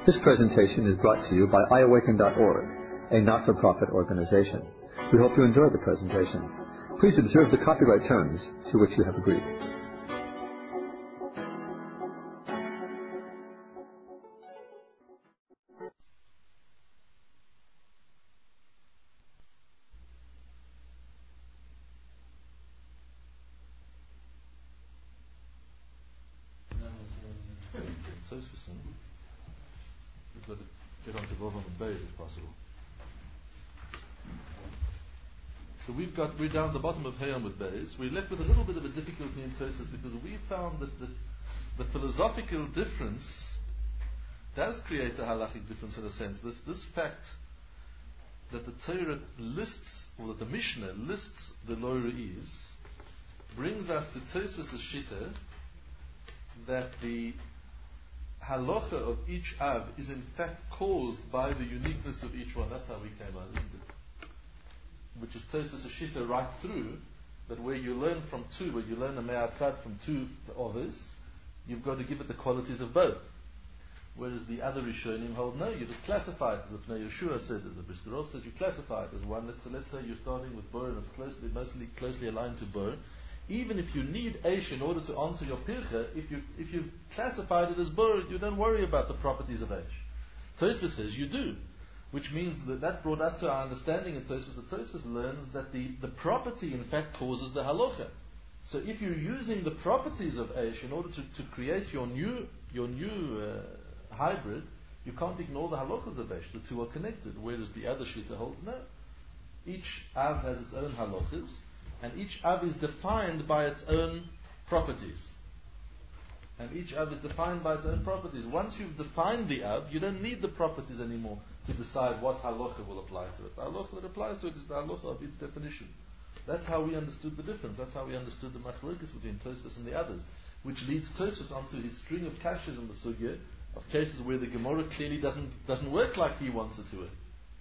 This presentation is brought to you by iAwaken.org, a not-for-profit organization. We hope you enjoy the presentation. Please observe the copyright terms to which you have agreed. We've got to get on to Vavam and Beis if possible. So we're down at the bottom of Hayam with Beis. We're left with a little bit of a difficulty in Tosfos because we found that the philosophical difference does create a halachic difference in a sense. This fact that the Torah lists, or that the Mishnah lists the Lo Re'is, brings us to Tosfos' Shita that the halacha of each Av is in fact caused by the uniqueness of each one. That's how we came out, isn't it? Which is Tosfos' Shita right through, that where you learn from two, where you learn a me'atzad from two others, you've got to give it the qualities of both. Whereas the other Rishonim hold, no, you just classify it, as the Pnei Yeshua said, as the Brisker Rov says, you classify it as one. Let's say you're starting with Bor and it's mostly closely aligned to Bor. Even if you need Eish in order to answer your Pircha, if you've classified it as Bor, you don't worry about the properties of Eish. Tosfos says you do, which means that brought us to our understanding in Tosfos that Tosfos learns that the property in fact causes the halacha. So if you're using the properties of Eish in order to create your new hybrid, you can't ignore the halachas of Eish. The two are connected, whereas the other Shita holds no. Each Av has its own halachas, and each Av is defined by its own properties. Once you've defined the Av, you don't need the properties anymore to decide what halacha will apply to it. The halacha that applies to it is the halacha of its definition. That's how we understood the difference. That's how we understood the machlokes between Tosfos and the others, which leads Tosfos onto his string of kashas in the sugya of cases where the Gemara clearly doesn't work like he wants it to work.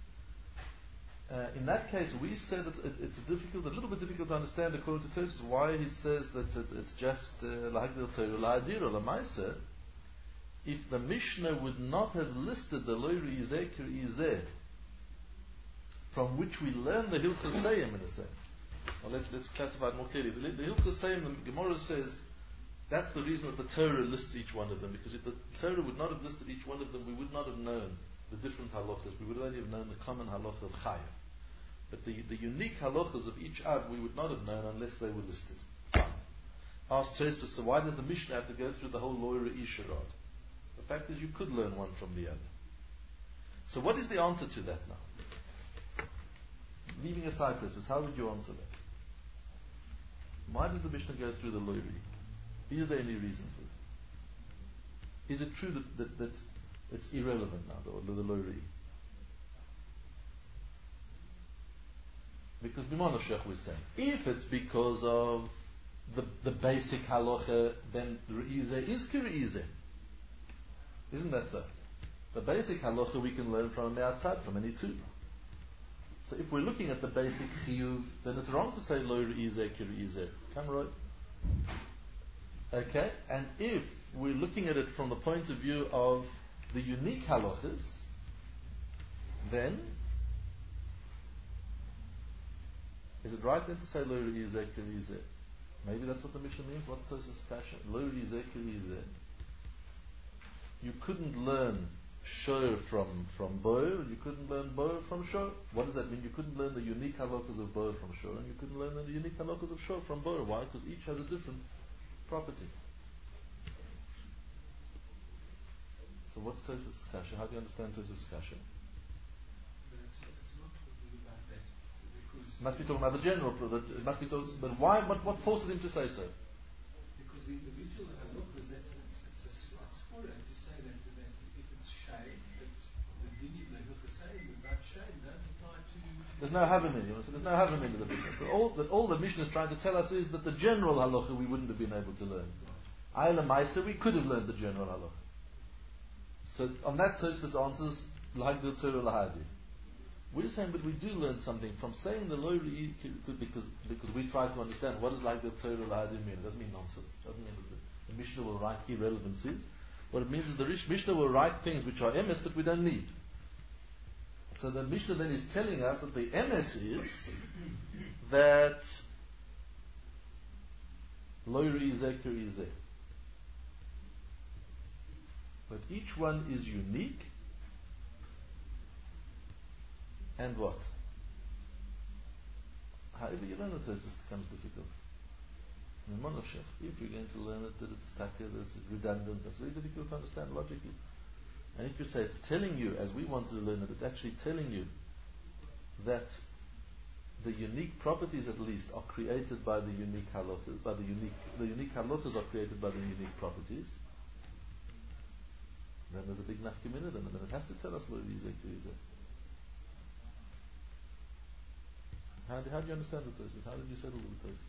In that case, we said it's a little bit difficult to understand according to Tosfos why he says that it's just like the Torah la'adir or la'maisa. If the Mishnah would not have listed the Lo Re'izeh K'Re'izeh, from which we learn the Hilchos Seyim in a sense. Well, let's classify it more clearly. The Hilchos Seyim, the Gemara says, that's the reason that the Torah lists each one of them, because if the Torah would not have listed each one of them, we would not have known the different halachas. We would only have known the common halacha of Chayah. But the unique halachas of each Av we would not have known unless they were listed. Fine. Asked Tosfos, so why does the Mishnah have to go through the whole Lo Re'is Sharad? The fact is you could learn one from the other. So what is the answer to that now? Leaving aside Tosfos, how would you answer that? Why does the Mishnah go through the Lo Re'is? Is there any reason for it? Is it true that it's irrelevant now, the Lo Re'is? Because Bimon Shech was saying, if it's because of the basic halacha, then Re'izeh is K'Re'izeh. Isn't that so? The basic halacha we can learn from outside, from any two. So if we're looking at the basic chiyuv, then it's wrong to say Lo Re'izeh K'Re'izeh. Come right. Okay? And if we're looking at it from the point of view of the unique halachas, then is it right then to say Lo Re'izeh K'Re'izeh? Maybe that's what the Mishnah means. What's Tosfos' kasha? Lo Re'izeh K'Re'izeh. You couldn't learn Shor from Bo, you couldn't learn Bo from Shor. What does that mean? You couldn't learn the unique halachas of Bo from Shor, and you couldn't learn the unique halachas of Shor from Bo. Why? Because each has a different property. So what's Tosfos' kasha? How do you understand Tosfos' kasha? Must be talking about the general. It must be talking, but why? What forces him to say so? Because the individual halachas, it's a skura to say that if it's shade, the hilchos sayim about shade don't apply to. There's no havamim. So there's no havamim in the business. So all the Mishnah is trying to tell us is that the general halacha we wouldn't have been able to learn. Ayla Maisa, we could have learned the general halacha. So on that Tosfos answers like the Torah lahadi. We're saying, but we do learn something from saying the Lo Re'is because we try to understand what does like the Torah lahadi mean. It doesn't mean nonsense. It doesn't mean that the Mishnah will write irrelevancies. What it means is the Mishnah will write things which are emes that we don't need. So the Mishnah then is telling us that the emes is that lo yizeh k'yizeh. But each one is unique, and what? However you learn it, this becomes difficult. If you're going to learn it that it's taka, that it's redundant, that's very difficult to understand logically. And if you say it's telling you, as we want to learn it, it's actually telling you that the unique properties at least are created by the unique halatas, the unique halatas are created by the unique properties. Then there's a big nafkamina, then it has to tell us lo yizeh k'yizeh. How do you understand the Tosfos? How did you settle with the Tosfos?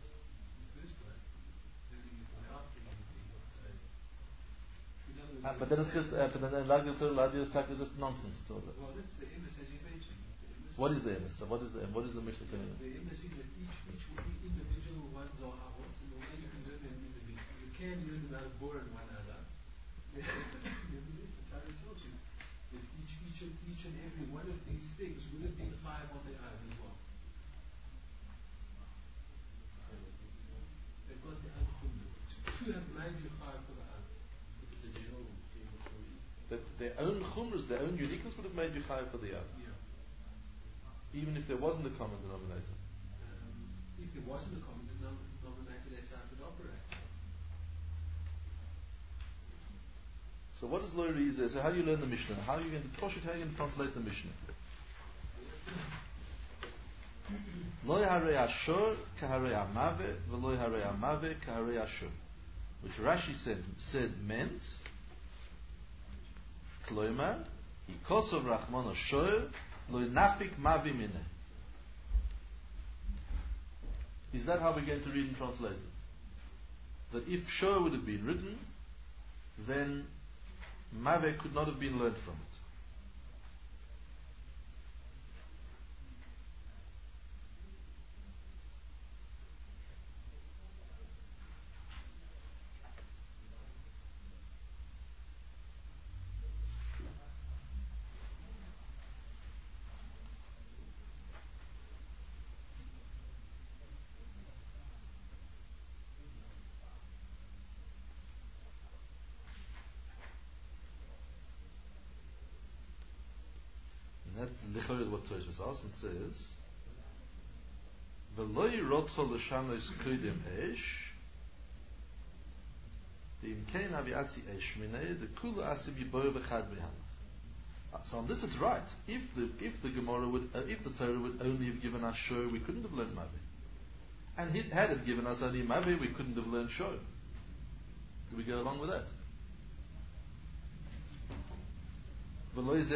But then it's just, but then Lagil is just nonsense. Well, that's the emes as you mentioned. What is the emes? What is the Mishnah telling you? The emes is that each individual ones are avot, and the way you can learn them individually. You can learn about bor and one other. The Torah tells you that each and every one of these things would have been five on their own as well. They've got their own chumras. Two have made you five for the other. That their own chumras, their own uniqueness would have made you chayav for the other. Yeah. Even if there wasn't a common denominator. If there wasn't a common denominator, that's how it would operate. So what is lo yizeh? So how do you learn the Mishnah? How are you going to translate the Mishnah? Lo harei ashur kaharei hamave v'lo harei hamave kaharei ashur, which Rashi said meant Kloimar ikosov rachmano shor lo nafik mavi mineh. Is that how we're going to read and translate it? That if shor would have been written, then mave could not have been learned from it. That's literally what Tosfos asks and says, "V'lo yirotzo l'shanos kodim esh, de'im kein avi asi esh minei, de'kulu asi b'boy v'chad b'hanach." So on this it's right. If the Gemara would, if the Torah would only have given us shor, we couldn't have learned mavi. And had it given us only mavi, we couldn't have learned shor. Do we go along with that? All those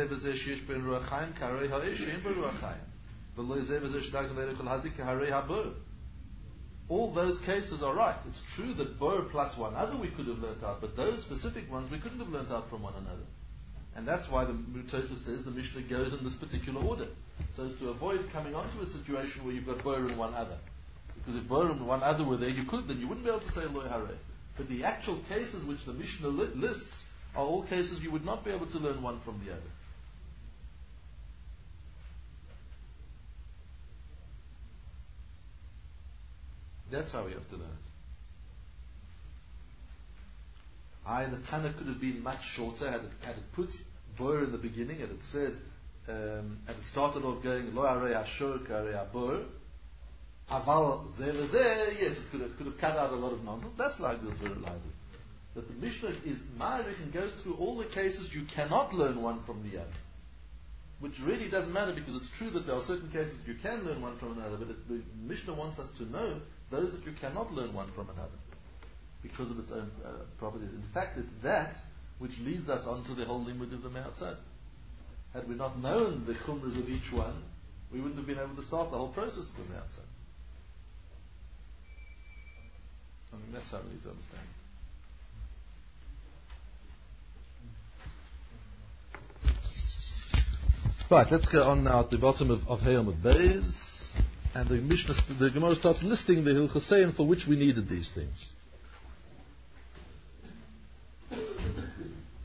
cases are right. It's true that bor plus one other we could have learnt out, but those specific ones we couldn't have learnt out from one another. And that's why the Tosfos says the Mishnah goes in this particular order, so as to avoid coming onto a situation where you've got bor and one other. Because if bor and one other were there, then you wouldn't be able to say lo harei. But the actual cases which the Mishnah lists are all cases you would not be able to learn one from the other. That's how we have to learn it. The Tana could have been much shorter had it put bor in the beginning, had it said, had it started off going lo harei ashur k'harei habor, aval zeh v'zeh, yes, it could have cut out a lot of nonsense. That's like the Torah library. That the Mishnah is ma'arich and goes through all the cases you cannot learn one from the other. Which really doesn't matter, because it's true that there are certain cases you can learn one from another, but the Mishnah wants us to know those that you cannot learn one from another because of its own properties. In fact, it's that which leads us on to the whole limud of the Me'atzad. Had we not known the chumras of each one, we wouldn't have been able to start the whole process of the Me'atzad. I mean, that's how we need to understand it. Right, let's go on now at the bottom of Hayom Beis, and the Gemara starts listing the Hilchosein for which we needed these things.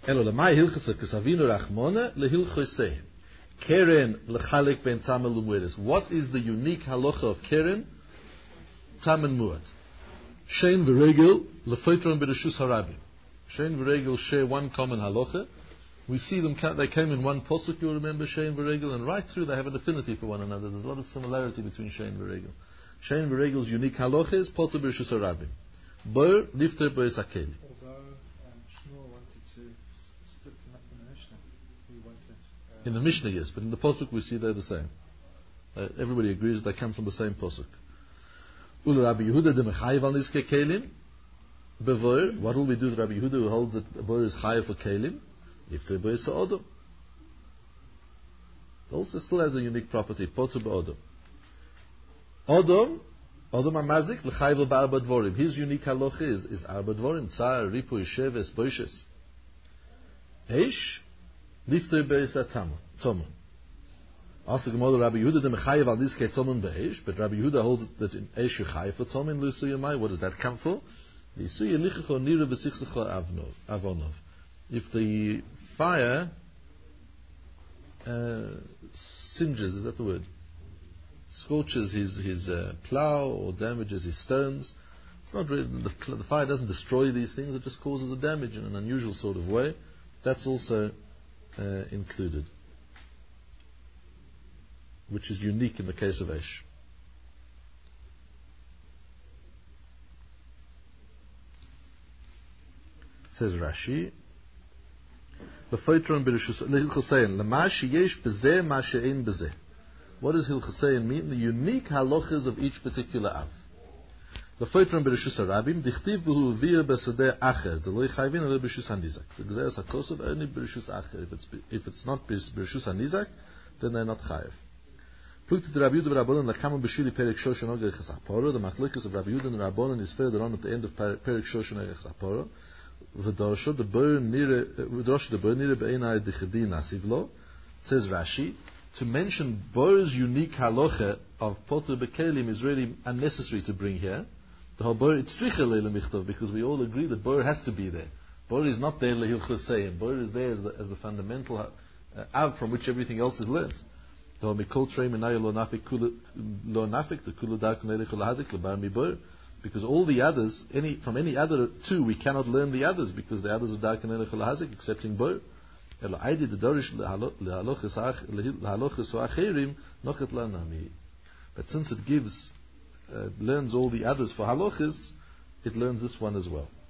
Elo lemay hilchasa kasavinu rachmona lehilchoseh. Keren lechalek ben tamel umuedes. What is the unique halacha of keren? Tam and muad. Shein v'regel lefoitron b'reshus harabim. Shein v'regel share one common halacha. We see them, they came in one posuk, you remember, Shein v'regel, and right through they have an affinity for one another. There's a lot of similarity between Shein v'regel. Shein v'regel's unique halacha is poter b'reshus harabim. Bor lifter b'es hakeli. Although Shmuel wanted to split them up in the Mishnah, he wanted... In the Mishnah, yes, but in the posuk we see they're the same. Everybody agrees they come from the same posuk. Ul Rabbi Yehuda de mechayev al nizke kelim bevor. What will we do with Rabbi Yehuda who holds that bevor is chayev for kelim? If the bevor is odom, also still has a unique property. Poter beodom. Odom amazik lechayev ba'arba dvorim. His unique halacha is arba dvorim. Tsar, ripu, sheves, boishes. Eish lifter beis atama. Also, Gemara Rabbi Yehuda de mechayev al nizke tomen be'eish, but Rabbi Yehuda holds that in eish you chayev for tomen l'isuyamai. What does that come for? L'isuya lichecho nira v'sichsecho avonov. If the fire singes, is that the word? Scorches his plow or damages his stones. It's not really, the fire doesn't destroy these things, it just causes a damage in an unusual sort of way. That's also included, which is unique in the case of Esh. Says Rashi, what does Hilchasein mean? The unique halachas of each particular Av. The Gzeres HaKosov only b'reshus acher. If it's not b'reshus hanizak, then they're not chayev. The machlokes of Rabbi Yehuda and Rabbanan is further on at the end of Perek Shoshan Erech Zaporo. Says Rashi, to mention Bor's unique halacha of poter bekelim is really unnecessary to bring here. The whole Bor it's because we all agree that Bor has to be there. Bor is not there lehilchosei. Bor is there as the fundamental av from which everything else is learned. Because all the others, from any other two, we cannot learn the others because the others are dark and hazik, excepting Bor. But since it gives, learns all the others for halachas, it learns this one as well.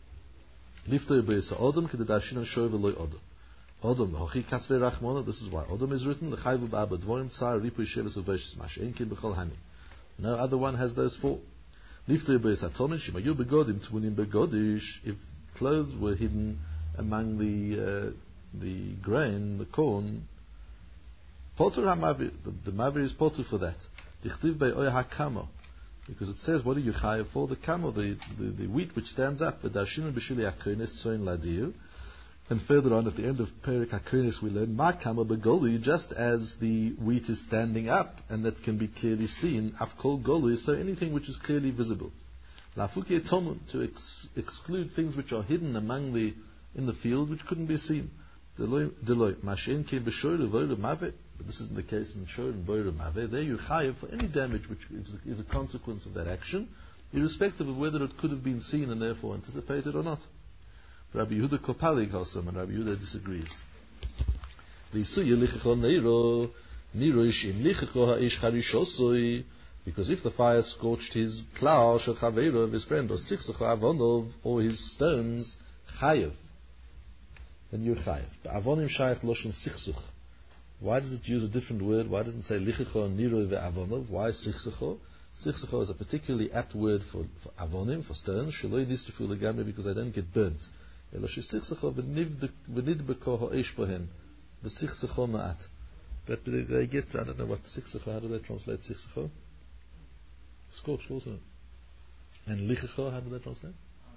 Odom, hochi kasvei rachmona. This is why Odom is written. L'chayvu ba'arba dvorim tsar ripu yesheves uveshes mash'enkin b'chol hani. No other one has those four. Liftei beis hatomin shimayu begodim tmunim begodish. If clothes were hidden among the grain, the corn, poter hamavir. The mavir is poter for that. Dichtiv be'oy hakamo, because it says, what are you chayav for? The kamo, the wheat which stands up. V'dashinu b'shili hakonis tzoin ladir. And further on at the end of Perek HaKonis we learn Ma'kama Begoli, just as the wheat is standing up and that can be clearly seen, Afkol Goli, so anything which is clearly visible. Lafuki Tomun, to exclude things which are hidden in the field which couldn't be seen. Deloi Mashen came B'Shor Voda Mave, but this isn't the case in Shor and Voda Mave. There you chayav for any damage which is a consequence of that action, irrespective of whether it could have been seen and therefore anticipated or not. Rabbi Yehuda Kopalik also, and Rabbi Yehuda disagrees. Because if the fire scorched his plow, of his friend, or his stones, chayev, then you're chayev. But avonim shayach loshen sichsuch. Why does it use a different word? Why doesn't it say lichicho niroi ve'avonov? Why sichsucho? Sichsucho is a particularly apt word for avonim, for stones. Shaloi nistufu legamri, because they don't get burnt. But they get, I don't know what sichsecho, how do they translate sichsecho? Scorched also. And lichecho, how do they translate?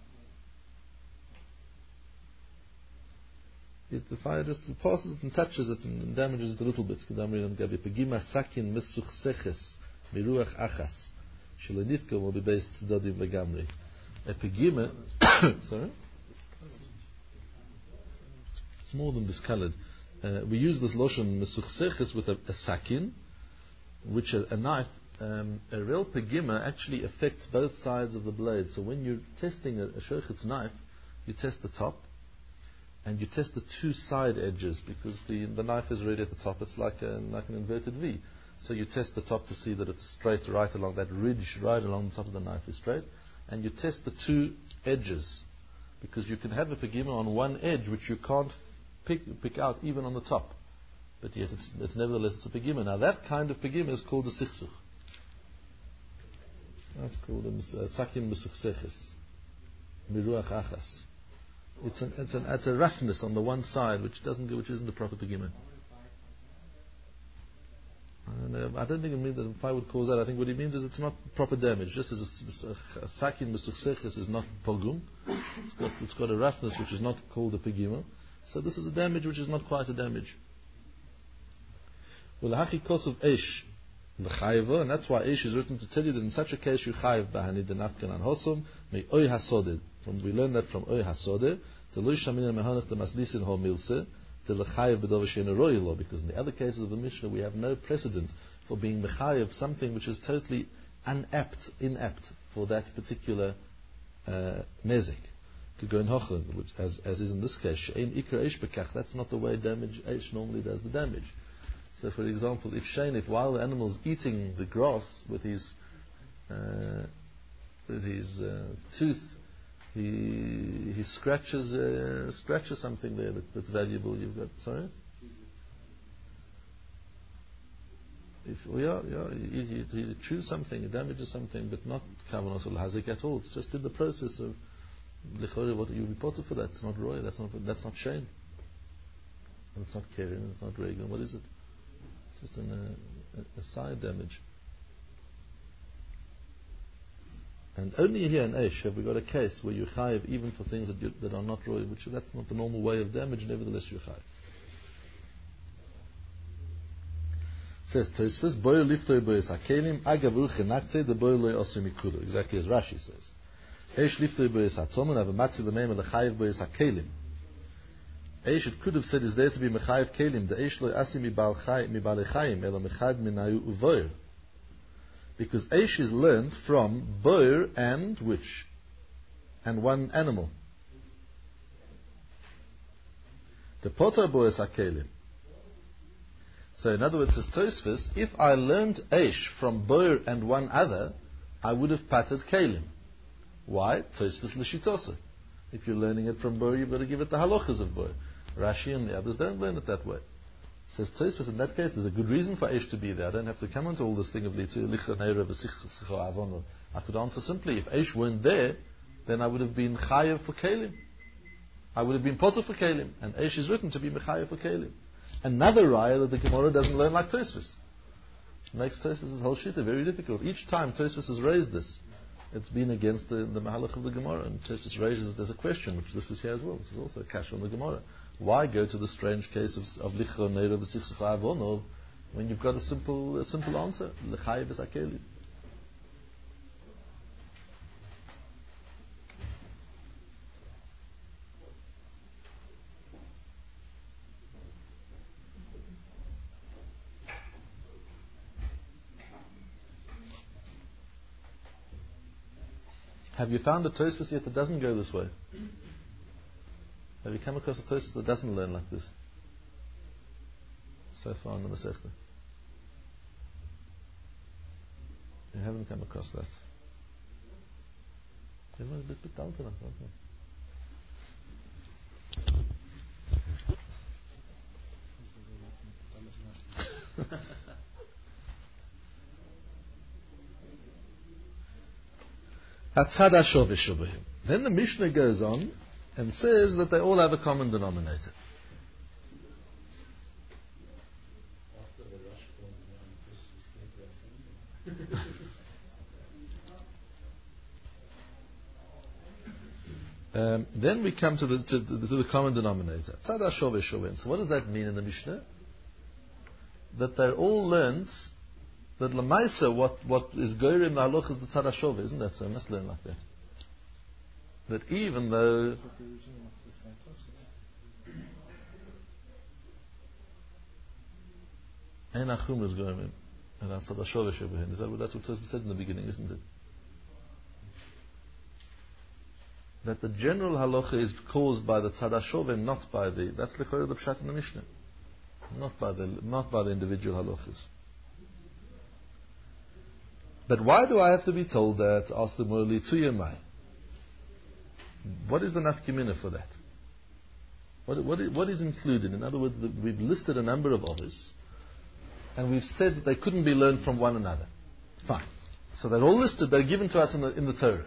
The fire just passes it and touches it and damages it a little bit. Pegima sakin mesuchseches miruach achas shlenitko will be based tzedadim legamri. A pegima, sorry. It's more than discolored. We use this lotion mesuchseches with a sakin, which a knife. A real pegima actually affects both sides of the blade. So when you're testing a shochet's knife, you test the top and you test the two side edges, because the knife is already at the top. It's like an inverted V. So you test the top to see that it's straight right along that ridge, right along the top of the knife is straight, and you test the two edges, because you can have a pegima on one edge which you can't pick out even on the top, but yet it's nevertheless it's a pegima. Now that kind of pegima is called a sichsuch. That's called a sakim mesuchseches, miruach achas. It's a roughness on the one side which isn't the proper pegima. I don't think it means that fire would cause that. I think what it means is it's not proper damage. Just as a sakin mesuchseches is not pogum, it's got a roughness which is not called a pegima. So this is a damage which is not quite a damage. Well, hachi kosov eish. And that's why Eish is written to tell you that in such a case you chayiv b'hanid denafkan an hosum me oy hasoded. We learn that from oy hasoded to lo shamina mehanach the maslisin ho milse to lechayiv b'dov she'ena royilo, because in the other cases of the Mishnah we have no precedent for being mechayiv something which is totally inapt for that particular nezik. Kugon hochen, which as is in this case, she'ein ikar Eish bekach. That's not the way Eish normally does the damage. So, for example, if while the animal is eating the grass with his tooth, he scratches something there that's valuable. You've got he chews something, he damages something, but not kavanos al hazik at all. It's just in the process of lechore. What you reported for that? It's not roy. That's not shame. And it's not keren. It's not regan. What is it? Just a side damage. And only here in Eish have we got a case where you chayiv even for things that are not roy, which that's not the normal way of damage. Nevertheless, you chayiv. Says Tosfos, boyer liftoy boyes hakelim agavu chenakte the boyer loy osu mikudo. Exactly as Rashi says. Eish liftoy boyes hatomen have a matzi l'meim lechayiv boyes hakelim. Eish, it could have said, is there to be mechayiv kelim. The Eish lo asi mi balechayim elo mechad minayu uvoir, because Eish is learned from boir and which, and one animal. The potter bois hakelim. So in other words, says Tosfos, if I learned Eish from boir and one other, I would have patted kelim. Why? Tosfos l'shitosa. If you're learning it from boir, you've got to give it the halachas of boir. Rashi and the others don't learn it that way. Says Tosfos, in that case, there's a good reason for Eish to be there. I don't have to come into all this thing of licha neira v'sicho avono. I could answer simply, if Eish weren't there, then I would have been chayav for kelim. I would have been potter for kelim. And Eish is written to be mechayav for kelim. Another raya that the Gemara doesn't learn like Tosfos. It makes Tosfos' whole shita very difficult. Each time Tosfos has raised this, it's been against the mahalach of the Gemara, and Tosfos raises it as a question, which this is here as well. This is also a kasha on the Gemara. Why go to the strange case of licha neira v'sichsach avono when you've got a simple answer? L'chayiv es hakelim. Have you found a Tosfos yet that doesn't go this way? Have you come across a Tosfos that doesn't learn like this? So far in the Masechta. You haven't come across that. Everyone's a bit down to that, aren't they? Then the Mishnah goes on and says that they all have a common denominator. Then we come to the common denominator. So what does that mean in the Mishnah? That they're all learned that Lamaisa, what is Goyre in the Halach is the Tzad HaShove, isn't that so? I must learn like that. That even though... Ein achum is goyim. And that's the shove shebehen. Is that that's what Tosfos said in the beginning, isn't it? That the general halacha is caused by the tzad hashove, not by the. That's the pshat in the Mishnah. Not by the individual halachas. But why do I have to be told that? Asked the Morali Tuyamai. What is the nafkimina for that? What is included? In other words, we've listed a number of others, and we've said that they couldn't be learned from one another. Fine. So they're all listed. They're given to us in the Torah.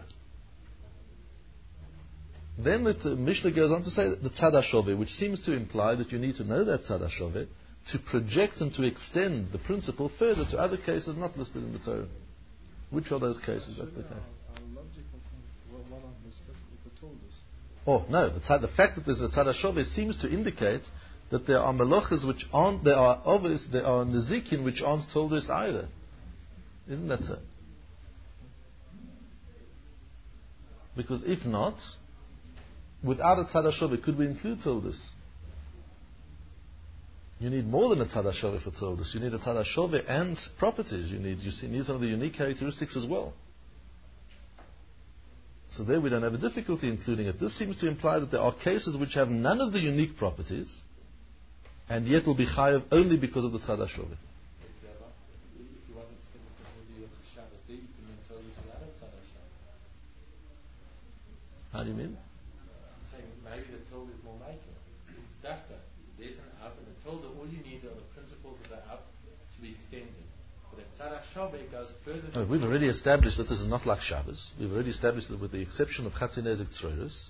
Then the Mishnah goes on to say that the tzad hashove, which seems to imply that you need to know that tzad hashove to project and to extend the principle further to other cases not listed in the Torah. Which are those cases? That's the case. Our logical thing, what understood, if it told us. Oh no, the fact that there's a tzad hashove seems to indicate that there are melachas which aren't, there are nezikin which aren't told us either. Isn't that so? Because if not, without a tzad hashove, could we include toldus? You need more than a tzad hashove for toldus. You need a tzad hashove and properties. You need some of the unique characteristics as well. So there we don't have a difficulty including it. This seems to imply that there are cases which have none of the unique properties, and yet will be chayav only because of the tzad hashove. If you want to stick with the Shabbos day, you can learn toldus without a tzad hashove. How do you mean? I'm saying maybe the told is more like it. Dafka. There's an up, and the told all you need are the principles of the up to be extended. But the tzad hashove goes further. Oh, we've already established that this is not like Shabbos. We've already established that with the exception of Chatzi Nezek Tzroiros.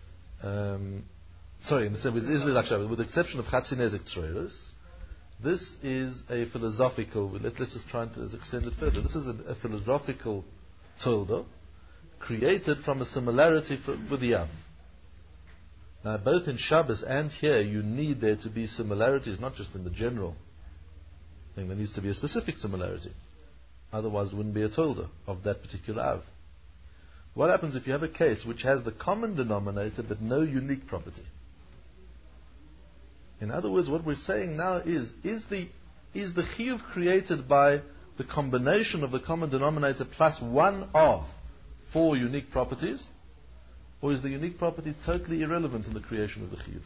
Sorry, it is like Shabbos. With the exception of Chatzi Nezek Tzroiros, this is a philosophical. Let's just try to extend it further. This is a philosophical toldo created from a similarity with the Av. Now, both in Shabbos and here, you need there to be similarities, not just in the general thing. There needs to be a specific similarity. Otherwise, it wouldn't be a tolda of that particular Av. What happens if you have a case which has the common denominator but no unique property? In other words, what we're saying now is the chiyuv created by the combination of the common denominator plus one of four unique properties? Or is the unique property totally irrelevant in the creation of the chiyuv?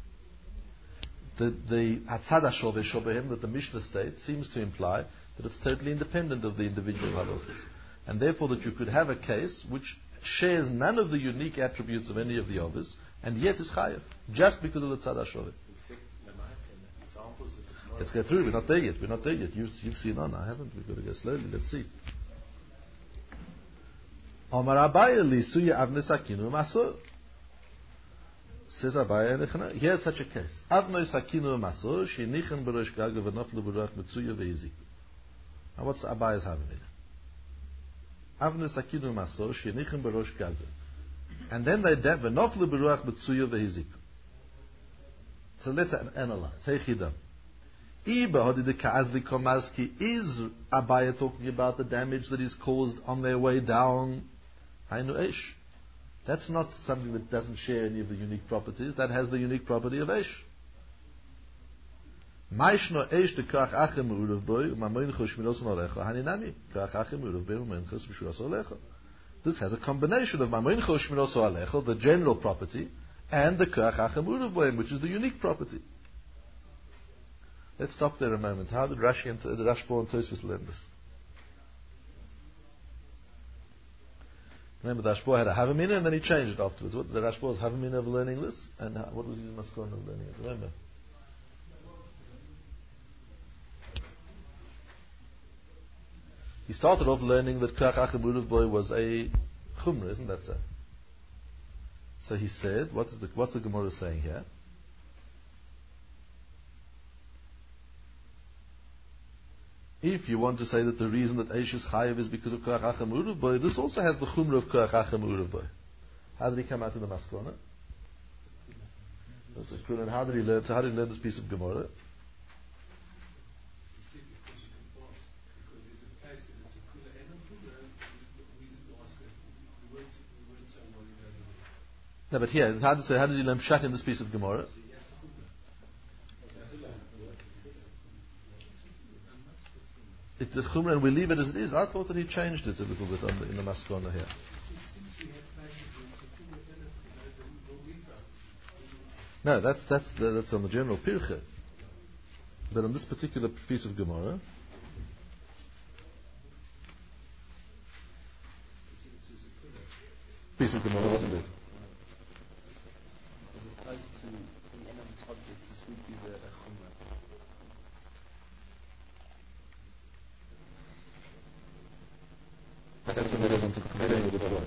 The tzad hashove shobehim that the Mishnah states seems to imply that it's totally independent of the individual halachas, and therefore that you could have a case which shares none of the unique attributes of any of the others, and yet is chayav just because of the tzad hashove. Let's go through. We're not there yet. You've seen on. I haven't. We've got to go slowly. Let's see. Amar Abaye lisuya avne sakinu masur. Says Abaye, here's such a case. Avne sakinu masur shenichen berosh gaga v'naflu beruach mitzuya ve'izik. Now what's Abaye's having it? Avne sakinu masur shenichen berosh gaga. And then they dab v'naflu beruach mitzuya ve'izik. So let's analyze. Hey chidam. Iba hadid ka'azli komazki, is Abaye talking about the damage that is caused on their way down? Hainu Eish. That's not something that doesn't share any of the unique properties. That has the unique property of Eish. Maishno Eish de kach achem u'urav boy u'mamoin chosh miroson alecha haninami kach achem u'urav boy u'mamoin chosh miroson alecha. This has a combination of mamoin chosh miroson alecha, the general property, and the kach achem u'urav boy, which is the unique property. Let's stop there a moment. How did Rashi and the Rashba and Tosfos learn this? Remember, the Rashba had a Havamina and then he changed it afterwards. What the Rashba's Havamina of learning this? And what was his Maskon of learning it? Remember? He started off learning that Kach Achem Uruv Boy was a Chumrah, isn't that so? So he said, what's the Gemara saying here? If you want to say that the reason that Eish is chayiv is because of Koach Achem Uruv Boy, this also has the chumrah of Koach Achem Uruv Boy. How did he come out in the Maskona? How did he learn this piece of Gemara? No, but here, how does he learn Pshat in this piece of Gemara? the Chumrah, and we leave it as it is. I thought that he changed it a little bit in the Maskana here. No, that's on the general Pirche. But on this particular piece of Gemara, wasn't it? As opposed to the element objects, this would be the Chumrah. That's when it goes on to comparing with the Torah.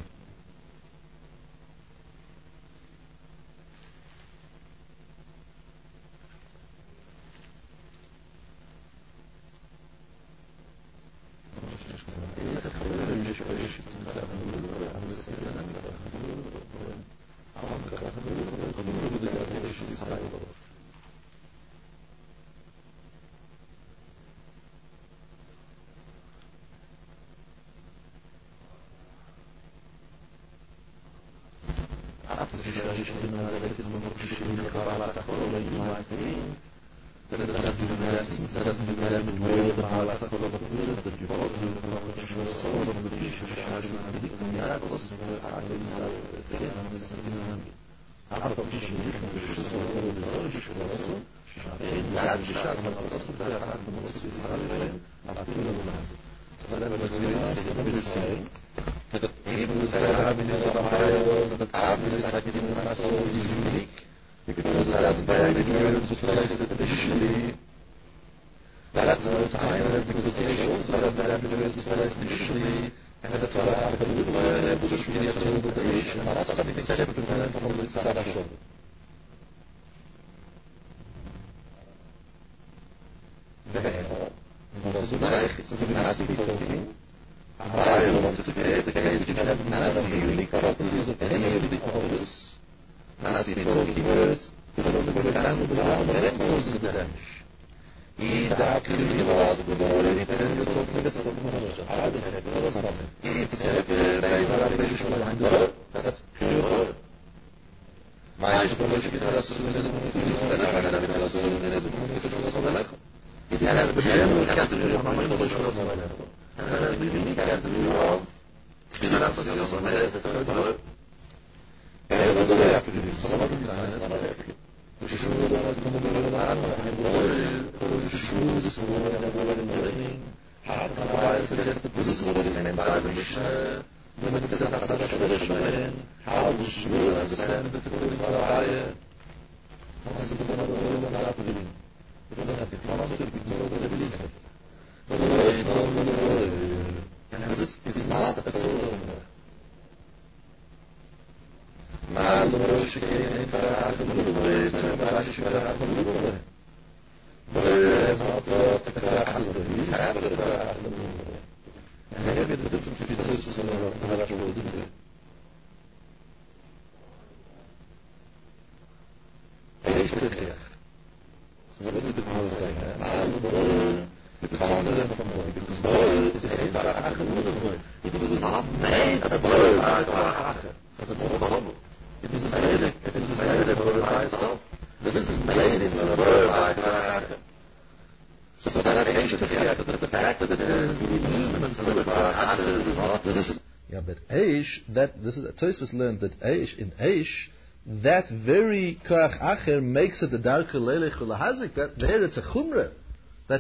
Tosfos learned that in Eish, that very Koach Acher makes it a Darka Lelech Ulahazik. That there it's a Chumrah. That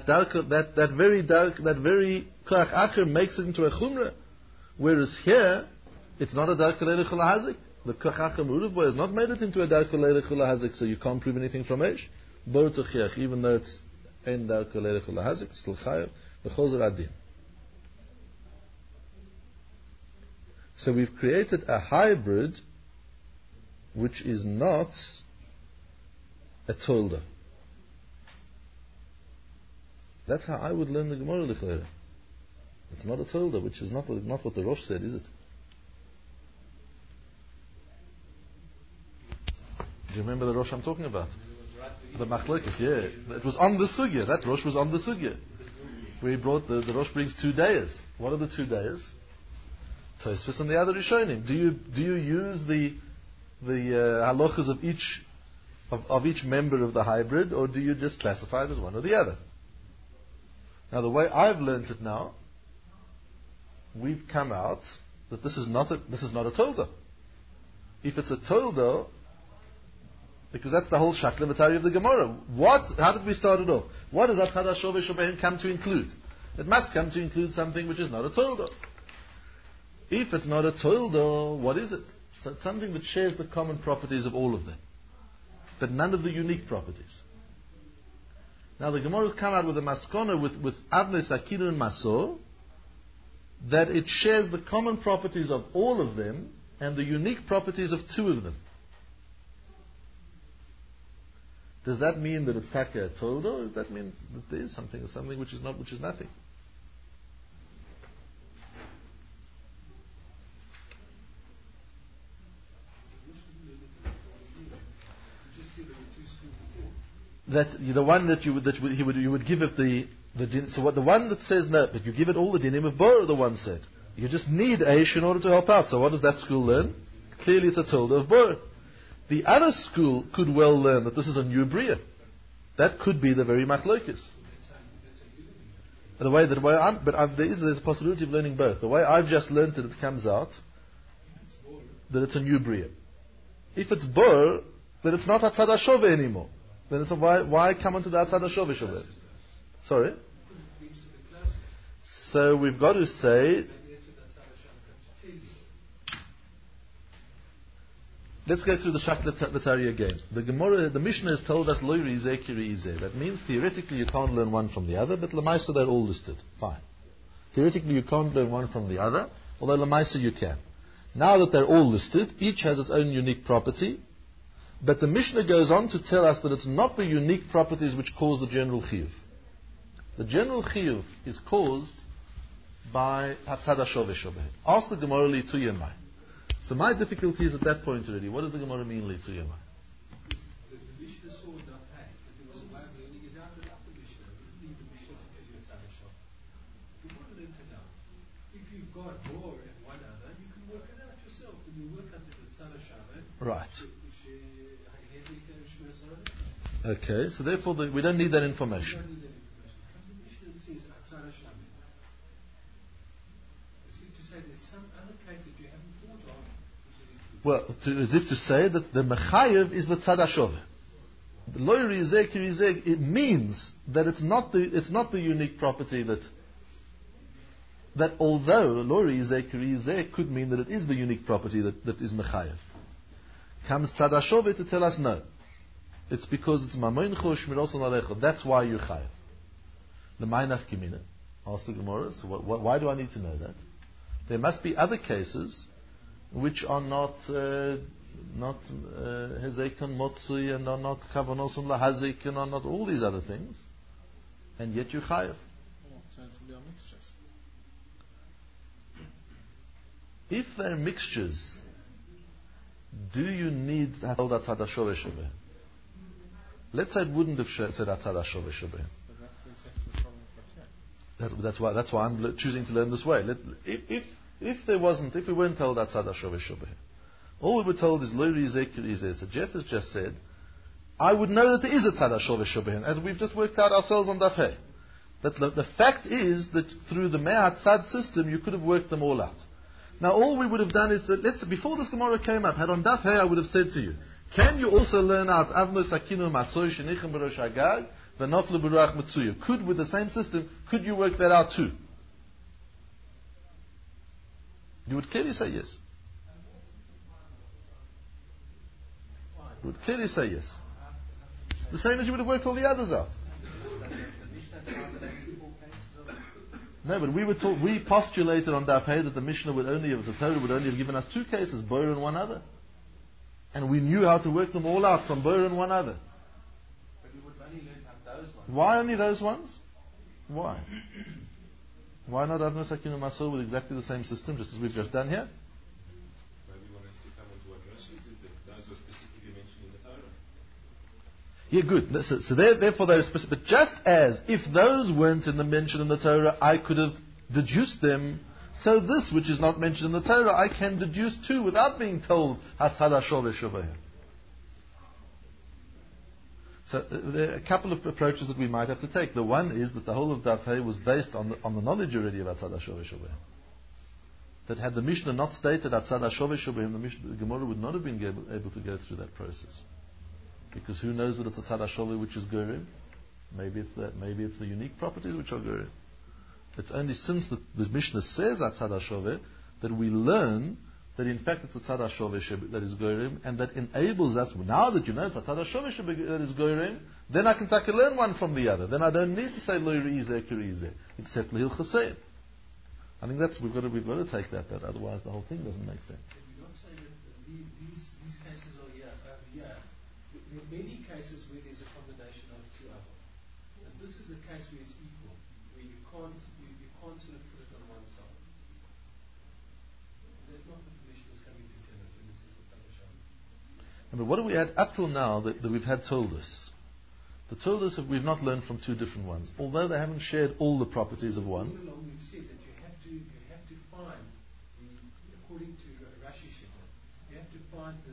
very Koach Acher makes it into a Chumrah. Whereas here, it's not a Darka Lelech Ulahazik. The Koach Acher Merudav Boy has not made it into a Darka Lelech Ulahazik, so you can't prove anything from Eish. Bo Tuchiach, even though it's ein Darka Lelech Ulahazik, still Chayav, the Chozer Adin. So we've created a hybrid which is not a tolda. That's how I would learn the Gemara L'chleira. It's not a tolda, which is not what the Rosh said, is it? Do you remember the Rosh I'm talking about? The Machlokes, yeah. It was on the Sugya. That Rosh was on the Sugya. Where he brought the Rosh brings 2 days. What are the 2 days? Tosfos and the other Rishonim. Do you use the halachas of each member of the hybrid, or do you just classify it as one or the other? Now, the way I've learnt it now, we've come out that this is not a tolda. If it's a tolda, because that's the whole shakla of the Gemara. How did we start it off? What does Atzad HaShoveh Shobehem come to include? It must come to include something which is not a tolda. If it's not a tolda, what is it? So it's something that shares the common properties of all of them, but none of the unique properties. Now the Gemara has come out with a maskona with Avnes, Akinu and Masor, that it shares the common properties of all of them and the unique properties of two of them. Does that mean that it's taka tolda, or does that mean that there is something which is nothing? That the one that you would give it the din. So what the one that says no, but you give it all the dinim of bor. The one said you just need aish in order to help out. So what does that school learn? Clearly, it's a tolda of bor. The other school could well learn that this is a new bria. That could be the very machlokes. There's a possibility of learning both. The way I've just learned it comes out that it's a new bria. If it's bor, then it's not Atzad HaShoveh anymore. Then it's why come onto the Atzad HaShoveh? Sorry? So we've got to say, let's go through the Shakla Vatari again. The Gemara, the Mishnah has told us Lo Rizeh Ki Rizeh. That means theoretically you can't learn one from the other, but Lamaisa they're all listed. Fine. Theoretically you can't learn one from the other, although Lamaisa you can. Now that they're all listed, each has its own unique property. But the Mishnah goes on to tell us that it's not the unique properties which cause the general chiyuv. The general chiyuv is caused by Hatzad HaShoveh Shobehem. Ask the Gemara li tuyemai. So my difficulty is at that point already. What does the Gemara mean li tuyemai? The Mishnah saw that there was a way of learning it out without the Mishnah. You didn't need the Mishnah to tell you Hatzad HaShoveh. You want to learn it out. If you've got more and one other, you can work it out yourself. When you work out this Hatzad HaShoveh, right. Okay, so therefore we don't need that information. Well, as if to say that the mechayev is the tzad HaShoveh. Lo Rizeh Ki Rizeh, it means that it's not the unique property that although Lo Rizeh Ki Rizeh could mean that it is the unique property that is mechayev. Comes tzad HaShoveh to tell us no. It's because it's mamoincho shmiros alecha. That's why you're chayav. The ma'inaf kimina. Ask the Gemara. So why do I need to know that? There must be other cases which are not hezekon motzui and are not kavanos lahazik and are not all these other things, and yet you're chayav. Alternatively, are mixtures. If they're mixtures, do you need to hold Atzad HaShoveh Shobehem? Let's say it wouldn't have said Atzad HaShoveh Shobehem. But that's exactly the problem. That's why I'm choosing to learn this way. If we weren't told Atzad HaShoveh Shobehem, all we were told is Lo Rizeh Ki Rizeh. So Jeff has just said, I would know that there is a Atzad HaShoveh Shobehem, as we've just worked out ourselves on Daf Hey. But the fact is that through the Me'at Tzad system, you could have worked them all out. Now all we would have done is that before this Gemara came up, had on Daf Hey, I would have said to you, can you also learn out Avnos Akinu Masoy Shenichem B'Rosh Hagag V'Noflu B'Ruach Mitzuya? Could, with the same system, could you work that out too? You would clearly say yes. You would clearly say yes. The same as you would have worked all the others out. No, but we postulated on Daf Hey that the Mishnah the Torah would only have given us two cases, Boer and one other. And we knew how to work them all out from Boer and one other. But we would only learn out those ones. Why only those ones? Why? Why not Avnos Akinu Masor with exactly the same system, just as we've just done here? Maybe one has to come onto what Rashi said, that those were specifically mentioned in the Torah. Yeah, good. So therefore they're specific. But just as if those weren't mentioned in the Torah, I could have deduced them. So this, which is not mentioned in the Torah, I can deduce too without being told Hatzad HaShoveh Shobehem. So there are a couple of approaches that we might have to take. The one is that the whole of Daf Hey was based on the knowledge already about Tzad HaShoveh Shobeh. That had the Mishnah not stated that Tzad HaShoveh Shobeh, the Gemara would not have been able to go through that process. Because who knows that it's a Tzad HaShoveh which is Gorim? Maybe it's the unique properties which are Gorim. It's only since the Mishnah says that Tzad HaShoveh that we learn that in fact it's a Tzad HaShoveh that is Gorim, and that enables us, now that you know it's a Tzad HaShoveh that is Gorim, then I can take learn one from the other. Then I don't need to say Lo Re'izeh K'Re'izeh, except L'Hil Chasei. I think we've got to take that, otherwise the whole thing doesn't make sense. You're not saying that these cases are here. There are many cases where there's a combination of two avot. And this is a case where it's equal, where you can't sort of put it on one side. Is that not what the Mishnah is coming to tell us when it says it's Tzad HaShoveh? But what do we had up till now that we've had told us? The told us that we've not learned from two different ones, although they haven't shared all the properties of one. All along we've said that you have to find according to Rashi Shita, you have to find the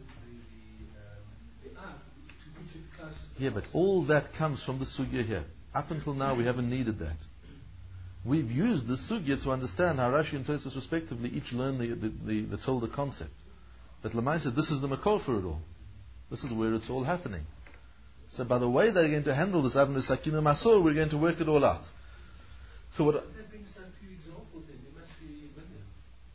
av to which it closest. Yeah, but all that comes from the sugya here. Up until now, we haven't needed that. We've used the sugya to understand how Rashi and Tosfos respectively each learn the Tolda concept. But Lamai said this is the makor for it all. This is where it's all happening. So by the way they're going to handle this Avnei Sakina Masor, we're going to work it all out. So what? That brings so few examples in. There must be millions.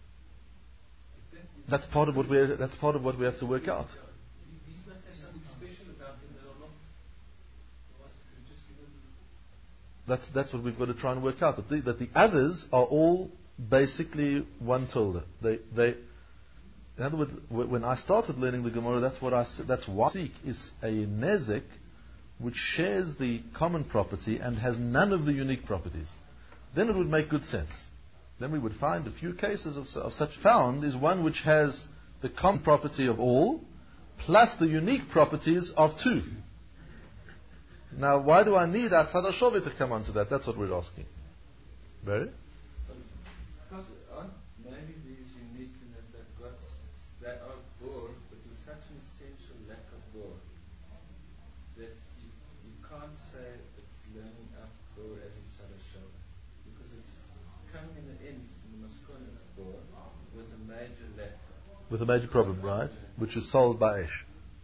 That's part of what we have to work out. These must have something special about them that are not. Just given. That's what we've got to try and work out. That the others are all basically one Tolda. In other words, when I started learning the Gemara, that's why I seek is a nezek which shares the common property and has none of the unique properties. Then it would make good sense. Then we would find a few cases of such found is one which has the common property of all plus the unique properties of two. Now, why do I need our Tzad HaShoveh to come onto that? That's what we're asking. Barry? Because aren't maybe these unique in that they are bor, but with such an essential lack of bor that you can't say it's learning up bor as in Tzad HaShoveh, because it's coming in the end in the maskon it's bor with a major lack. With a major problem, right? Which is solved by Esh.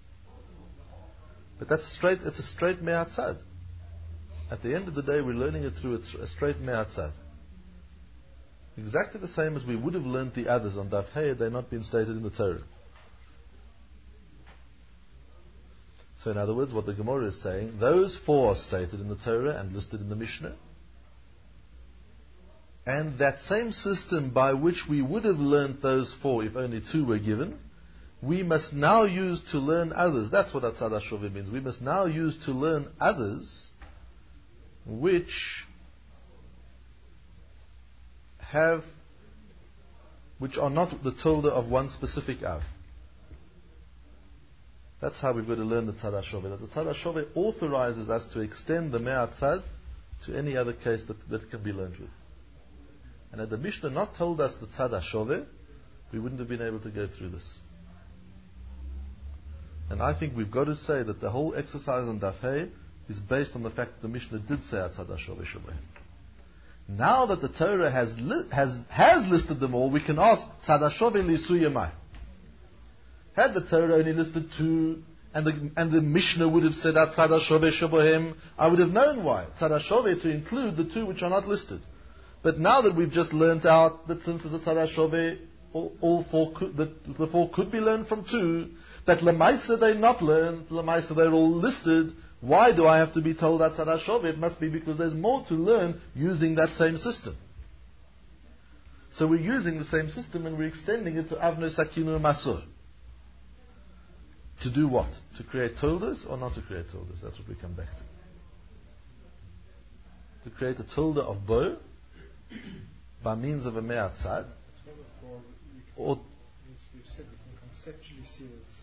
But it's a straight me'atzad. At the end of the day, we're learning it through a straight me'atzad. Exactly the same as we would have learned the others on Daf Hey had they not been stated in the Torah. So in other words, what the Gemara is saying, those four are stated in the Torah and listed in the Mishnah. And that same system by which we would have learned those four if only two were given, we must now use to learn others. That's what Tzad HaShoveh means. We must now use to learn others which are not the Tolda of one specific Av. That's how we've got to learn the Tzad HaShoveh. That the Tzad HaShoveh authorizes us to extend the Me'atzad to any other case that can be learned with. And had the Mishnah not told us the Tzad HaShoveh, we wouldn't have been able to go through this. And I think we've got to say that the whole exercise on Daf Hey is based on the fact that the Mishnah did say Tzad HaShoveh Shobeh. Now that the Torah has listed them all, we can ask Tzad HaShoveh Lisuyamai. Had the Torah only listed two, and the Mishnah would have said Tzad HaShoveh Shobohem, I would have known why. Tzad HaShoveh to include the two which are not listed. But now that we've just learnt out that since it's a Tzad HaShoveh, the four could be learned from two, but Lamaisa they're not learned, Lamaisa they're all listed. Why do I have to be told that Tzad HaShoveh? It must be because there's more to learn using that same system. So we're using the same system and we're extending it to Avnei Sakina Masor. To do what? To create Toldas or not to create Toldas? That's what we come back to. To create a Tolda of Bo by means of a Me'atzad. Or we've said we can conceptually see that it's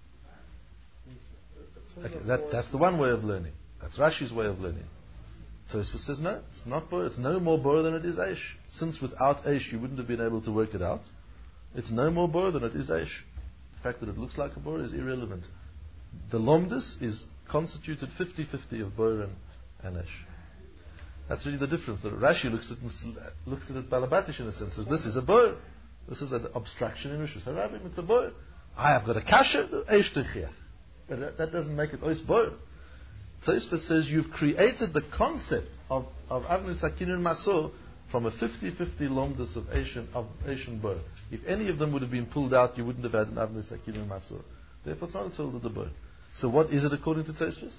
the same. Okay, that's the one way of learning. That's Rashi's way of learning. Tosfos says no, it's not Bor. It's no more Bor than it is Eish. Since without Eish you wouldn't have been able to work it out, it's no more Bor than it is Eish. The fact that it looks like a Bor is irrelevant. The Lomdus is constituted 50-50 of Bor and Esh. That's really the difference. The Rashi looks at it balabatish in a sense. Says, this is a Bor. This is an obstruction in Rishus Harabim. It's a Bor. I have got a kasha, Eish Techiach. But that doesn't make it Ois Bor. Tosfos says you've created the concept of Avnei Sakin and Masor from a 50-50 lomdus of Asian Bor. If any of them would have been pulled out, you wouldn't have had an Avnei Sakin and Masor. Therefore, it's not a told of the Bor. So what is it according to Tosfos?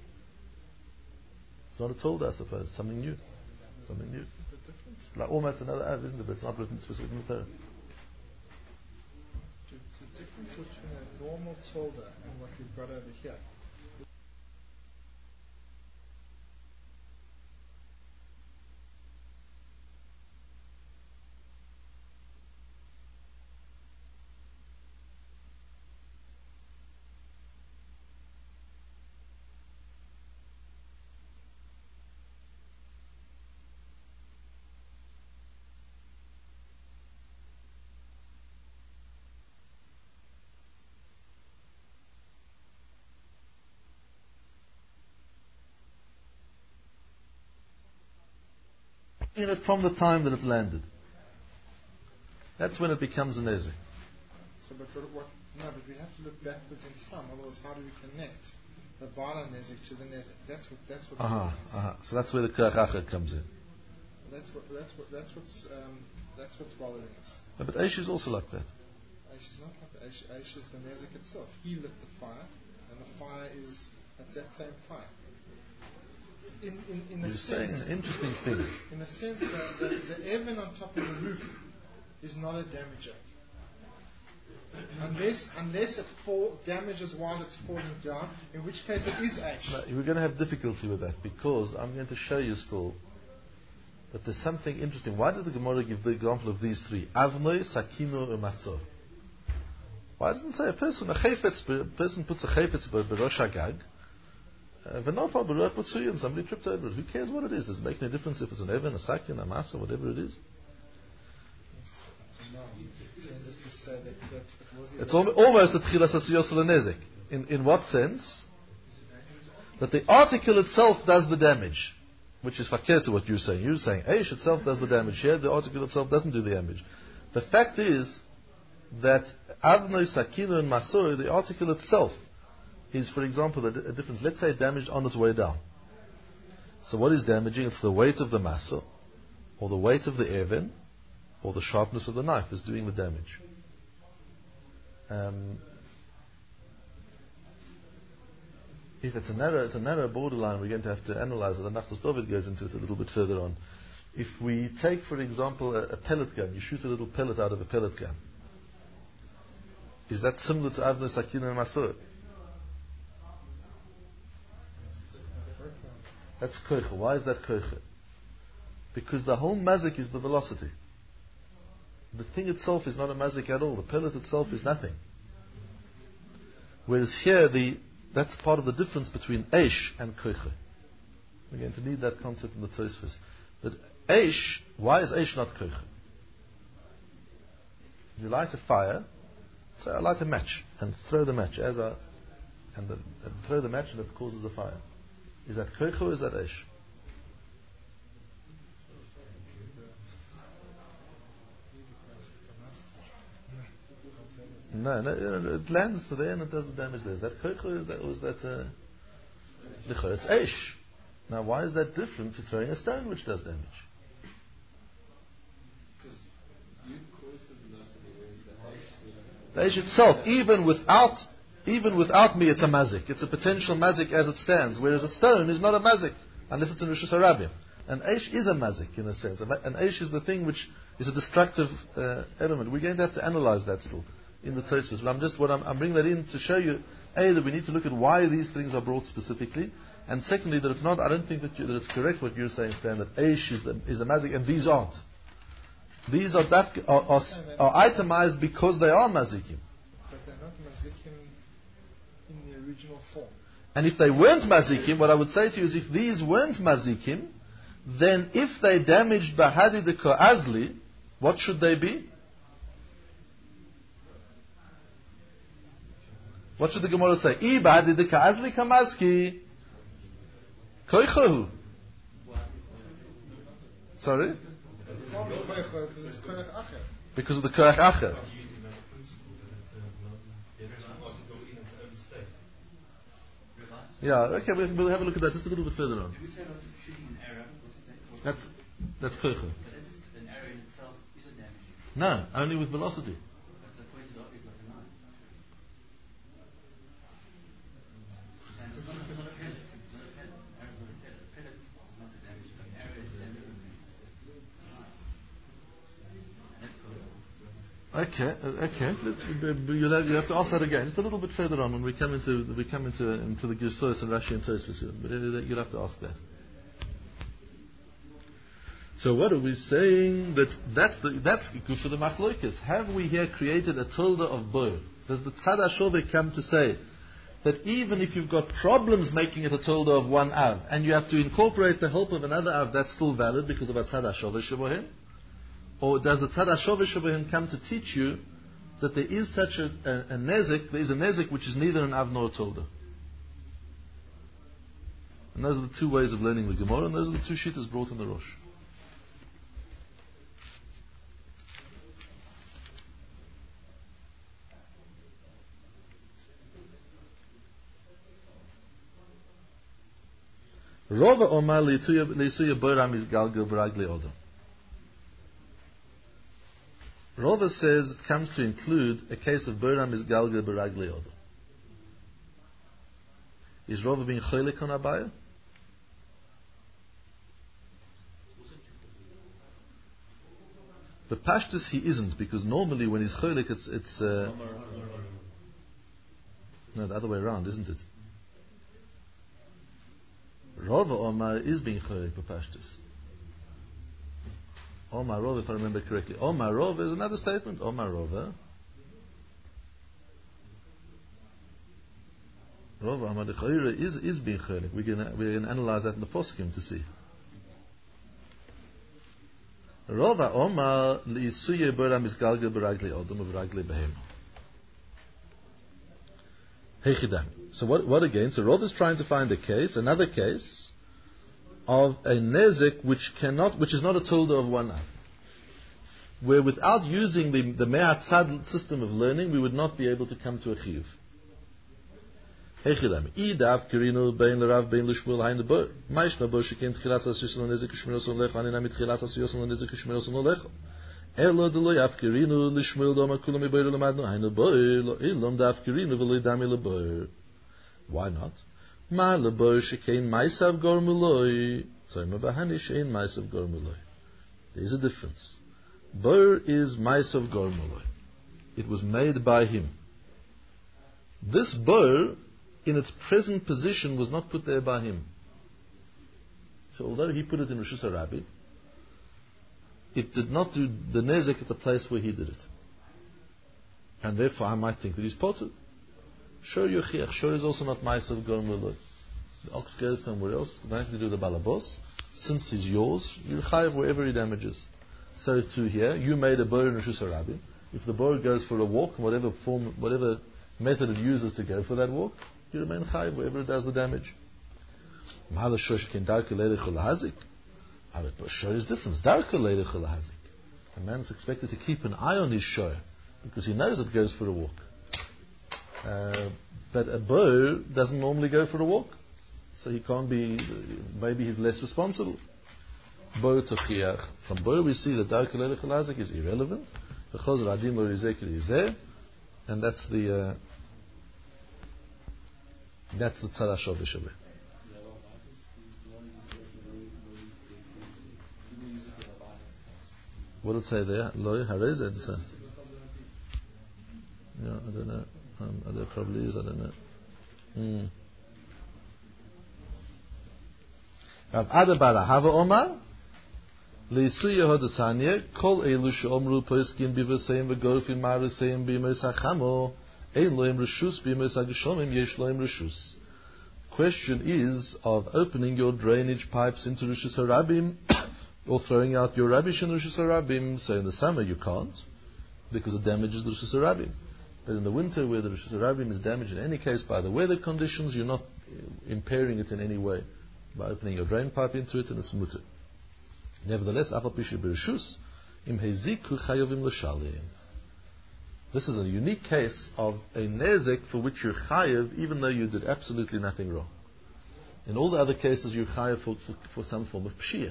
It's not a told, I suppose. It's something new. Something new. It's like almost another Av, isn't it? But it's not written specifically in the Torah. The difference between a normal tolda and what we've got over here. In it from the time that it's landed. That's when it becomes a nezek. So, but we have to look backwards in time. Otherwise, how do we connect the Vala nezek to the nezek? That's what. So that's where the Karachacha comes in. That's what's bothering us. No, but Aish is also like that. Aish is not like that. Aish is the nezek itself. He lit the fire, and the fire is at that same fire. In a You're sense, saying an interesting thing. In a sense, the Evan on top of the roof is not a damager. Unless it damages while it's falling down, in which case it is ash. No, we're going to have difficulty with that because I'm going to show you still that there's something interesting. Why did the Gemara give the example of these three? Avnoi, Sakino, and Masor. Why doesn't it say a person puts a chayfetz b'rosh hagag, v'nofal b'ruach b'tzuyin, and somebody tripped over it. Who cares what it is? Does it make any difference if it's an Evan, a Sakin, a Masor, whatever it is? It's almost a tchilas asiyos l'nezek. In what sense? That the article itself does the damage, which is fakir to what you're saying. You're saying Aish itself does the damage. Here, the article itself doesn't do the damage. The fact is that Avnoi, Sakino, and Masor, the article itself, is, for example, a difference. Let's say it damaged on its way down. So what is damaging? It's the weight of the Masor, or the weight of the Even, or the sharpness of the knife is doing the damage. If it's a narrow borderline, we're going to have to analyze it. The Nachtos David goes into it a little bit further on. If we take, for example, a pellet gun, you shoot a little pellet out of a pellet gun. Is that similar to Avnei, Sakino, and Masor? That's koicha. Why is that koicha? Because the whole mazik is the velocity. The thing itself is not a mazik at all. The pellet itself is nothing. Whereas here, that's part of the difference between Aish and koicha. We're going to need that concept in the Tosfos. But Aish, why is Aish not koicha? You light a fire, so I light a match and throw the match and throw the match and it causes a fire. Is that koicha or is that Aish? No, it lands to there and it does the damage there. Is that koicha or is that lichor? It's Aish. Now, why is that different to throwing a stone which does damage? Because you cause the velocity, whereas the Aish The Aish itself, even without me, it's a mazik. It's a potential mazik as it stands, whereas a stone is not a mazik unless it's in Rishus Harabim. And Aish is a mazik in a sense. And Aish is the thing which is a destructive element. We're going to have to analyze that still in the Tosfos. But I'm bringing that in to show you, A, that we need to look at why these things are brought specifically, and secondly, that it's not, I don't think that it's correct what you're saying, Stan, that Aish is a mazik and these aren't. These are itemized because they are mazikim. But they're not mazikim in the original form. And if they weren't mazikim, what I would say to you is if these weren't mazikim, then if they damaged Bahadi de Ko'azli, what should they be? What should the Gemara say? Iba didika azli kamazki koichahu. Sorry? Because of the koach acher. Yeah, okay, we'll have a look at that just a little bit further on. Did we say about shooting an arrow? That's koicha. But an arrow in itself isn't damaging. No, only with velocity. That's a pointed object like a knife. And it's not a pellet. It's not a pellet. An arrow is not a pellet. A pellet is not a damage. An arrow is damaging. That's Okay. You'll have to ask that again. Just a little bit further on when we come into the Gesuros and Rashi and Tosfos. But you'll have to ask that. So what are we saying? That's good for the machlokas. Have we here created a tilde of bor? Does the Tzad HaShoveh come to say that even if you've got problems making it a tilde of one av, and you have to incorporate the help of another av, that's still valid because of a Tzad HaShoveh Shebohen? Or does the Tzad HaShoveh Shebohen come to teach you that there is such a nezik, there is a nezik which is neither an av nor a tilde? And those are the two ways of learning the Gemara, and those are the two shittas brought in the Rosh. Rova Omar Leisuya Boram is Galgil Bragli Odom. Rova says it comes to include a case of Boram is Galgil Bragli Odom. Is Rova being Cholik on Abaya? But Pashtus he isn't, because normally when he's Cholik it's no, the other way around, isn't it? Rova Omar is being Cholik B'Pashtus. Omar Rova, if I remember correctly. Omar Rova is another statement. Omar Rova. Rova Omar Dechaira is being Cholik. We're going to analyze that in the poskim to see. Rova Omar Li'isuye Boram is Galgil B'Ragli Odom of Ragli Behema. Hechidam. So what again? So Rov is trying to find another case of a nezik which is not a tilde of one av, where without using the me'at sad system of learning, we would not be able to come to a chiyuv. Hechidam. Idav kirinu bein l'rav bein l'shmuel hain l'bor. Ma'ishna bor shekin tchilas as-yoson l'nezik shmiroson lecho anina mit tchilas as-yoson l'nezik shmiroson lecho. Elo de lo yafkirinu l'shmuel doma kulam iboir l'madnu hain l'bor ilom dafkirinu v'lo idami l'bor. Why not? Ma l'bor shekein maisav gormuloi. Sorry, ma bahani shein maisav gormuloi. There is a difference. Bor is maisav gormuloi. It was made by him. This bor, in its present position, was not put there by him. So although he put it in Rishus HaRabbi, it did not do the nezek at the place where he did it. And therefore I might think that he's potter. Sure, Yochiach. Sure is also not Ma'asav Gormuloi. The ox goes somewhere else. Nothing to do with the balabos. Since he's yours, you chayav wherever he damages. So too here, you made a bow in Rishus HaRabbi. If the bow goes for a walk, whatever method it uses to go for that walk, you remain chayav wherever it does the damage. Sure is different. A man is expected to keep an eye on his show because he knows it goes for a walk. But a bow doesn't normally go for a walk, so he can't be. Maybe he's less responsible. Bow tochiach. From bow we see that dark leilech halazik is irrelevant. The chos radim lo rizekir is there, and that's the tzad HaShoveh Shebeh. What did it say there? Loi harez it say. Yeah, I don't know. There probably is. I don't know. Rav Ada bar Ahava Omar Leisuya Hodasanya Kol Elu Sheomru Poskim Bivaseim V'Gorfim Maruseim B'Yemos HaChamo Ein Loim Reshus B'Yemos HaGeshomim Yesh Loim Reshus. Question is of opening your drainage pipes into Rishus HaRabim or throwing out your rubbish in Rishus HaRabim. So in the summer you can't because it damages the Rishus HaRabim. But in the winter, where the Rishus Harabim is damaged in any case by the weather conditions, you're not impairing it in any way by opening your drain pipe into it, and it's mutter. Nevertheless, afal pishu bereshus im heziku chayovim l'shalim. This is a unique case of a nezek for which you're chayav, even though you did absolutely nothing wrong. In all the other cases, you're chayav for some form of pshia.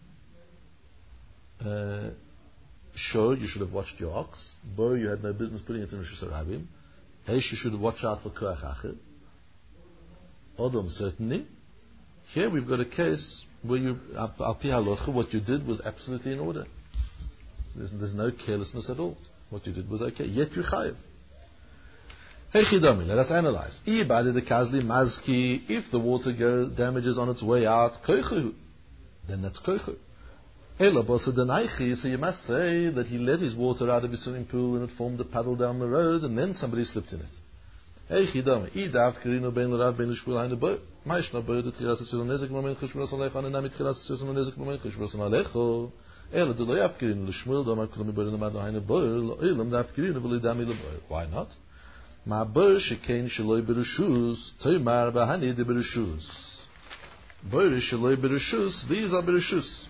Sure, you should have watched your ox. Bo, you had no business putting it in Rishus Harabim. Eish, you should have watched out for koach acher. Odom, certainly. Here we've got a case where you, al pi halacha, what you did was absolutely in order. There's no carelessness at all. What you did was okay. Yet you chayiv. Hey chidami, let us analyze. If the water damages on its way out, koichu, then that's koichu. So you must say that he let his water out of his swimming pool and it formed a puddle down the road, and then somebody slipped in it. Hey chidami, why not? These are bereshus.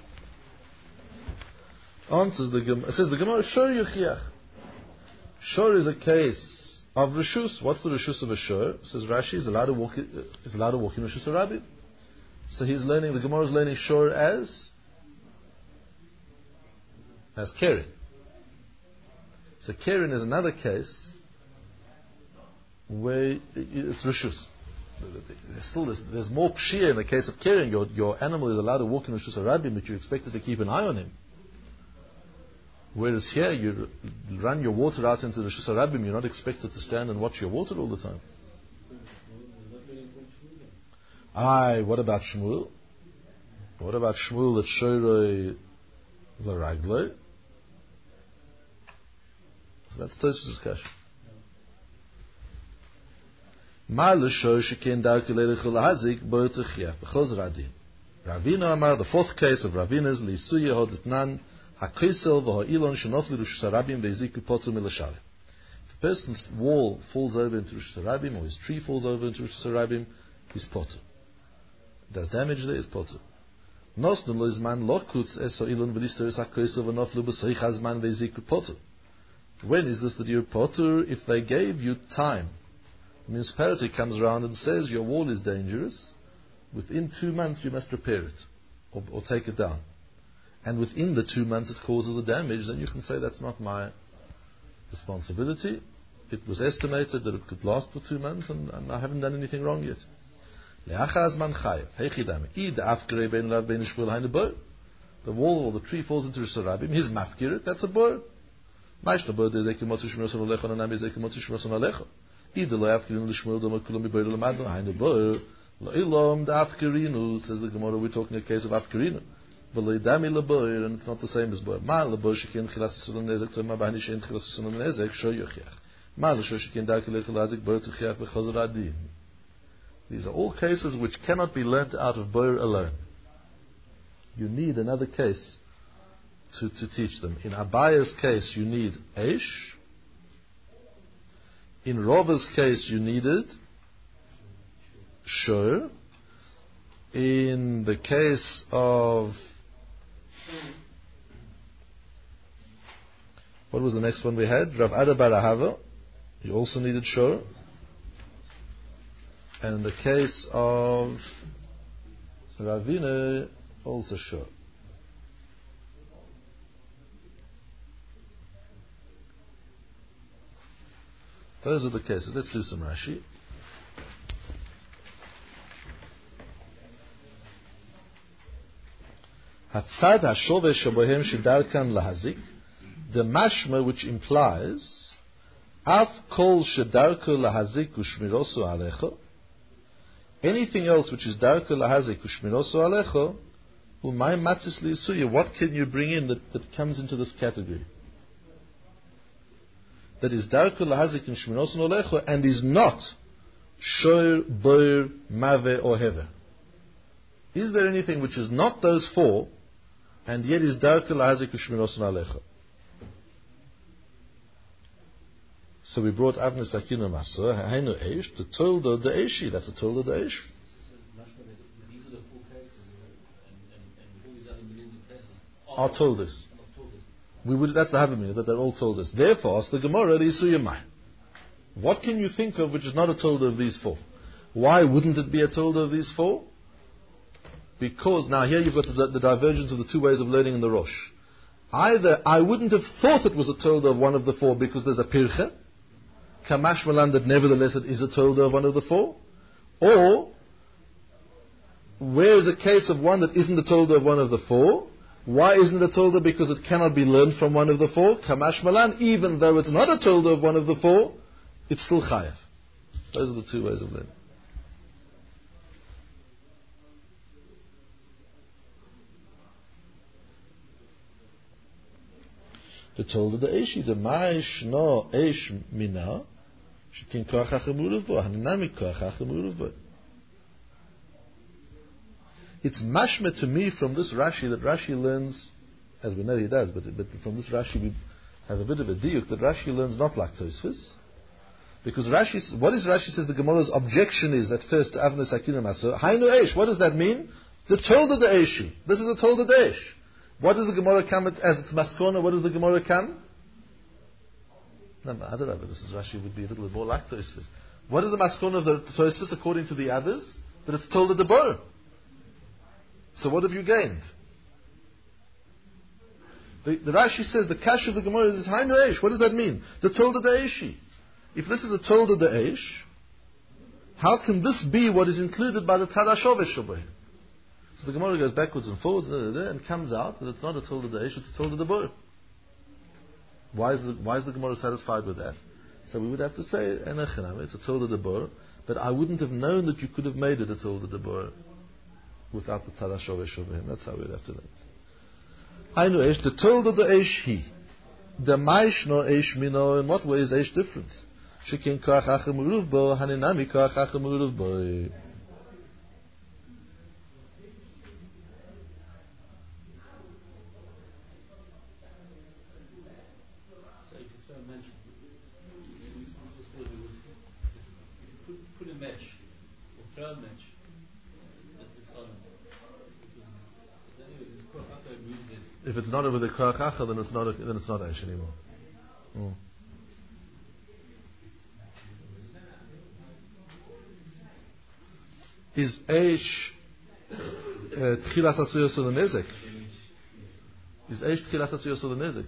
Answers the Gemara. It says the Gemara, Shor Yuchiach. Shor is a case of reshus. What's the reshus of a shor? Says Rashi is allowed to walk in Rishus Harabim. So he's learning. The Gemara is learning shor as Keren. So Keren is another case where it's reshus. There's more pshia in the case of Keren. Your animal is allowed to walk in Rishus Harabim, but you're expected to keep an eye on him. Whereas here, you run your water out into the Rishus Harabim, you're not expected to stand and watch your water all the time. What about Shmuel? What about Shmuel that Shorei L'Raglei? That's Tosfos' discussion. Ravina, the fourth case of Ravina is Lisuya Hodetnan HaKoisel v'ha'ilon shenofli Rishus Harabim ve'ziku potu milashalim. If a person's wall falls over into Rishus Harabim, or his tree falls over into Rishus Harabim, he's potu. There's damage there, is potu. Nosnun lo izman lokutz es ha'ilon v'listeres HaKoisel v'noflu b'soich hazman ve'ziku potu. When is this that you're potu? If they gave you time, the municipality comes around and says your wall is dangerous, within 2 months you must repair it, or take it down. And within the 2 months it causes the damage, then you can say that's not my responsibility. It was estimated that it could last for 2 months, and I haven't done anything wrong yet. The wall or the tree falls into Rishus Harabim, he's mafkir, that's a bor. Either lo says the Gemara, we're talking a case of afkirinu. And it's not the same as boir. These are all cases which cannot be learnt out of boir alone. You need another case to teach them. In Abaya's case, you need Eish. In Rova's case, you needed Shor. In the case of... what was the next one we had? Rav Ada bar Ahava. You also needed Shor. And in the case of Ravina, also Shor. Those are the cases. Let's do some Rashi. Hatzad hashove shabohem shedarkan lahazik, the mashma which implies af kol shedarko lahazik ushmirosu alecho, anything else which is darko lahazik ushmirosu alecho, umay matzis liisuya, what can you bring in that comes into this category? That is darko lahazik and shmirosu alecho, and is not shor, boir, mave, or hever. Is there anything which is not those four, and yet is darko lahazik ushmirosu alecho? So we brought Avnei Sakina Maso, Hainu Eish, the Toldo the Eishi. That's a Toldo the Eish. These are the four cases, and all these other millions of cases Are told us. not told us. That's the Havamina, that they're all told us. Therefore, ask the Gemara, the Isuyamai. What can you think of which is not a Toldo of these four? Why wouldn't it be a Toldo of these four? Because now here you've got the divergence of the two ways of learning in the Rosh. Either I wouldn't have thought it was a Toldo of one of the four because there's a Pirche, Kamash Malan, that nevertheless it is a Toldo of one of the four, or where is a case of one that isn't a Toldo of one of the four? Why isn't it a Toldo? Because it cannot be learned from one of the four. Kamash Malan, even though it's not a Toldo of one of the four, it's still Chayav. Those are the two ways of learning. The Toldo the Eishi, the Maish no Eish Mina, Shekin Koach HaChemuruv Bo, Hanami Koach HaChemuruv Bo. It's mashma to me from this Rashi that Rashi learns, as we know he does, but from this Rashi we have a bit of a diuk that Rashi learns not like Tosfos, because Rashi, what is Rashi says the Gemara's objection is at first to Avnei Sakina Maso, Hainu Eish. What does that mean? The Tolda the Eishi. This is a Tolda the Eish. What does the Gemara come at, as its maskona? What does the Gemara come? No, I don't know, but this is Rashi would be a little bit more like Tosfos. What is the maskona of the Tosfos according to the others? That it's Tolda the Bo. So what have you gained? The Rashi says the kash of the Gemara is Hainu Eish. What does that mean? The Tolda the Eishi. If this is a Tolda the Eish, how can this be what is included by the Tzadashov Shabbai? So the Gemara goes backwards and forwards and comes out that it's not a Tolda the Eish, it's a Tolda the Bo. Why is the Gemara satisfied with that? So we would have to say, it's a Tolda the Bo, but I wouldn't have known that you could have made it a Tolda the Bo without the Tzadashov Shabbai. That's how we'd have to learn. Hainu Eish, the Tolda the Eish he. The Maish no Eish mino, in what way is Eish different? Shekin Koach HaChemuruv Bo, Haninami Koach HaChemuruv Bo. Put a match, or throw a match, it's on. If it's not over the Koach, then it's not Eish anymore. Is Eish Tchilas Asuyos of the Nezek? Is Eish Tchilas Asuyos of the Nezek?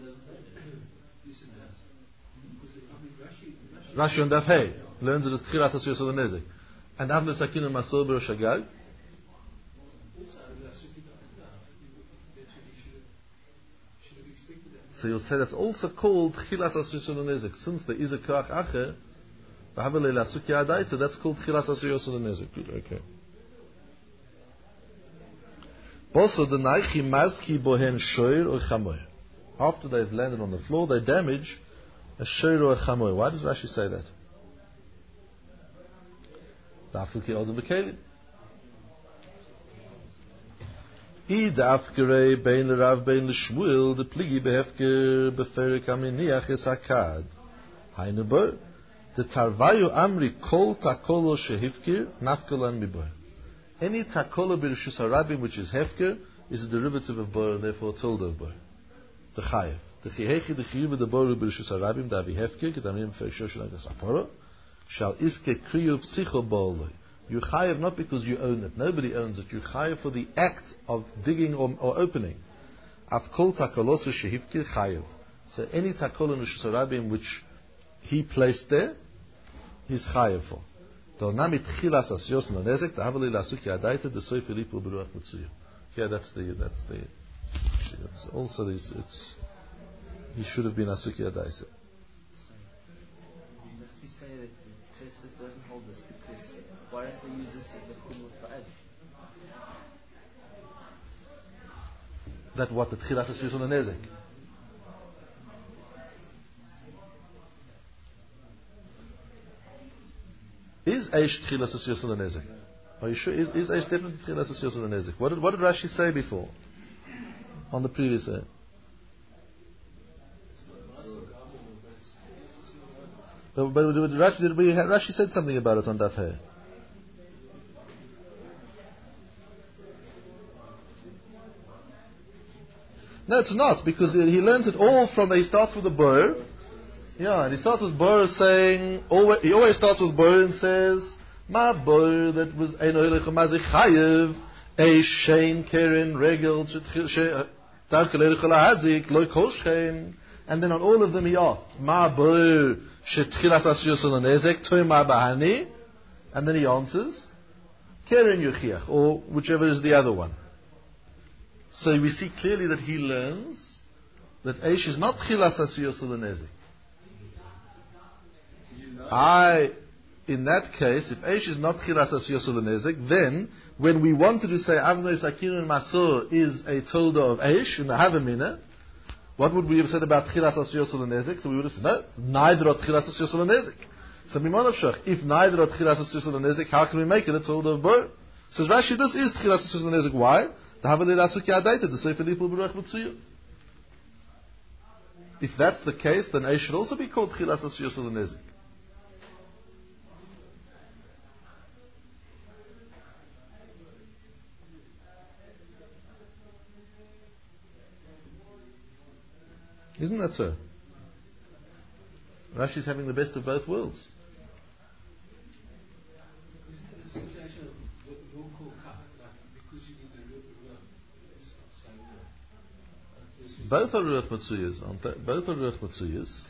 Rashi on Daf Hey learns it as Tchilas Asuyos of the Nezek. And Avnei Sakina Maso Ber Shagag. So you'll say that's also called Tchilas Asuyos of the Nezek. Since there is a Koach Acher, that's called Tchilas Asuyos of the Nezek. Okay. Also, the Naichi Mazki Bohen Shoir or Chamoy. After they've landed on the floor, they damage a Shoir or a Chamoy. Why does Rashi say that? Dafuki Odom Bekelim. I dafkere bein l'Rav bein l'Shmuel the pligi behefker beferik aminiach es hakad. Hainu bo. The tarvayu amri kol takolo shehifkir nafkalan mibo. Any takolo b'rishus harabim which is hefker is a derivative of bo and therefore told of bo. The chayev. The chihechi the chiyuv the bo b'rishus harabim davi hefker kedamim ferishosh nagas aporo shall iske kriyuv psicho bo. You chayev not because you own it. Nobody owns it. You chayev for the act of digging or opening. Av kol takolosu shehifkir chayev. So any takolo b'rishus harabim which he placed there, he's chayev for. Here, that's also this. It's he should have been asuki adaita. Must we say that the Tosfos doesn't hold this because why don't they use this as the chumrah for Ad? That what the tchilas asiyos on the nezek. Is Eish Tchilas Asiyos on the Nezek? Are you sure? Is Eish definitely Tchilas Asiyos on the Nezek? What did Rashi say before? On the previous ayah? But Rashi said something about it on Daf Hey. No, it's not, because he learns it all from, he starts with the Bor. Yeah, and he starts with Bor saying, he always starts with Bor and says, Ma Bor, that was Eino Elechem Mazi Chayev, a Shein Keren Regel, Darkel Elechem Hazik, Loi Kol Shein. And then on all of them he asks, Ma Bor, Shetchilas Asiyos Nezek, Toi Ma Bahani. And then he answers, Keren Yuchiach, or whichever is the other one. So we see clearly that he learns that Eish is not Chilas Asiyos Nezek. In that case, if Eish is not Chilas Asiyos Nezek, then when we wanted to say Avnei Sakirun Masor is a Tolda of Eish in the Havamina, what would we have said about Chilas Asiyos Nezek? So we would have said, no, neither of Chilas Asiyos Nezek. So Mimonov Shach, if neither of Chilas Asiyos Nezek, how can we make it a Tolda of Bor? Says Rashi, this is Chilas Asiyos Nezek. Why? If that's the case, then Eish should also be called Chilas Asiyos Nezek. Isn't that so? Rashi is having the best of both worlds. Both are Ruach Matsuyas, aren't they? Both are Ruach Matsuyas.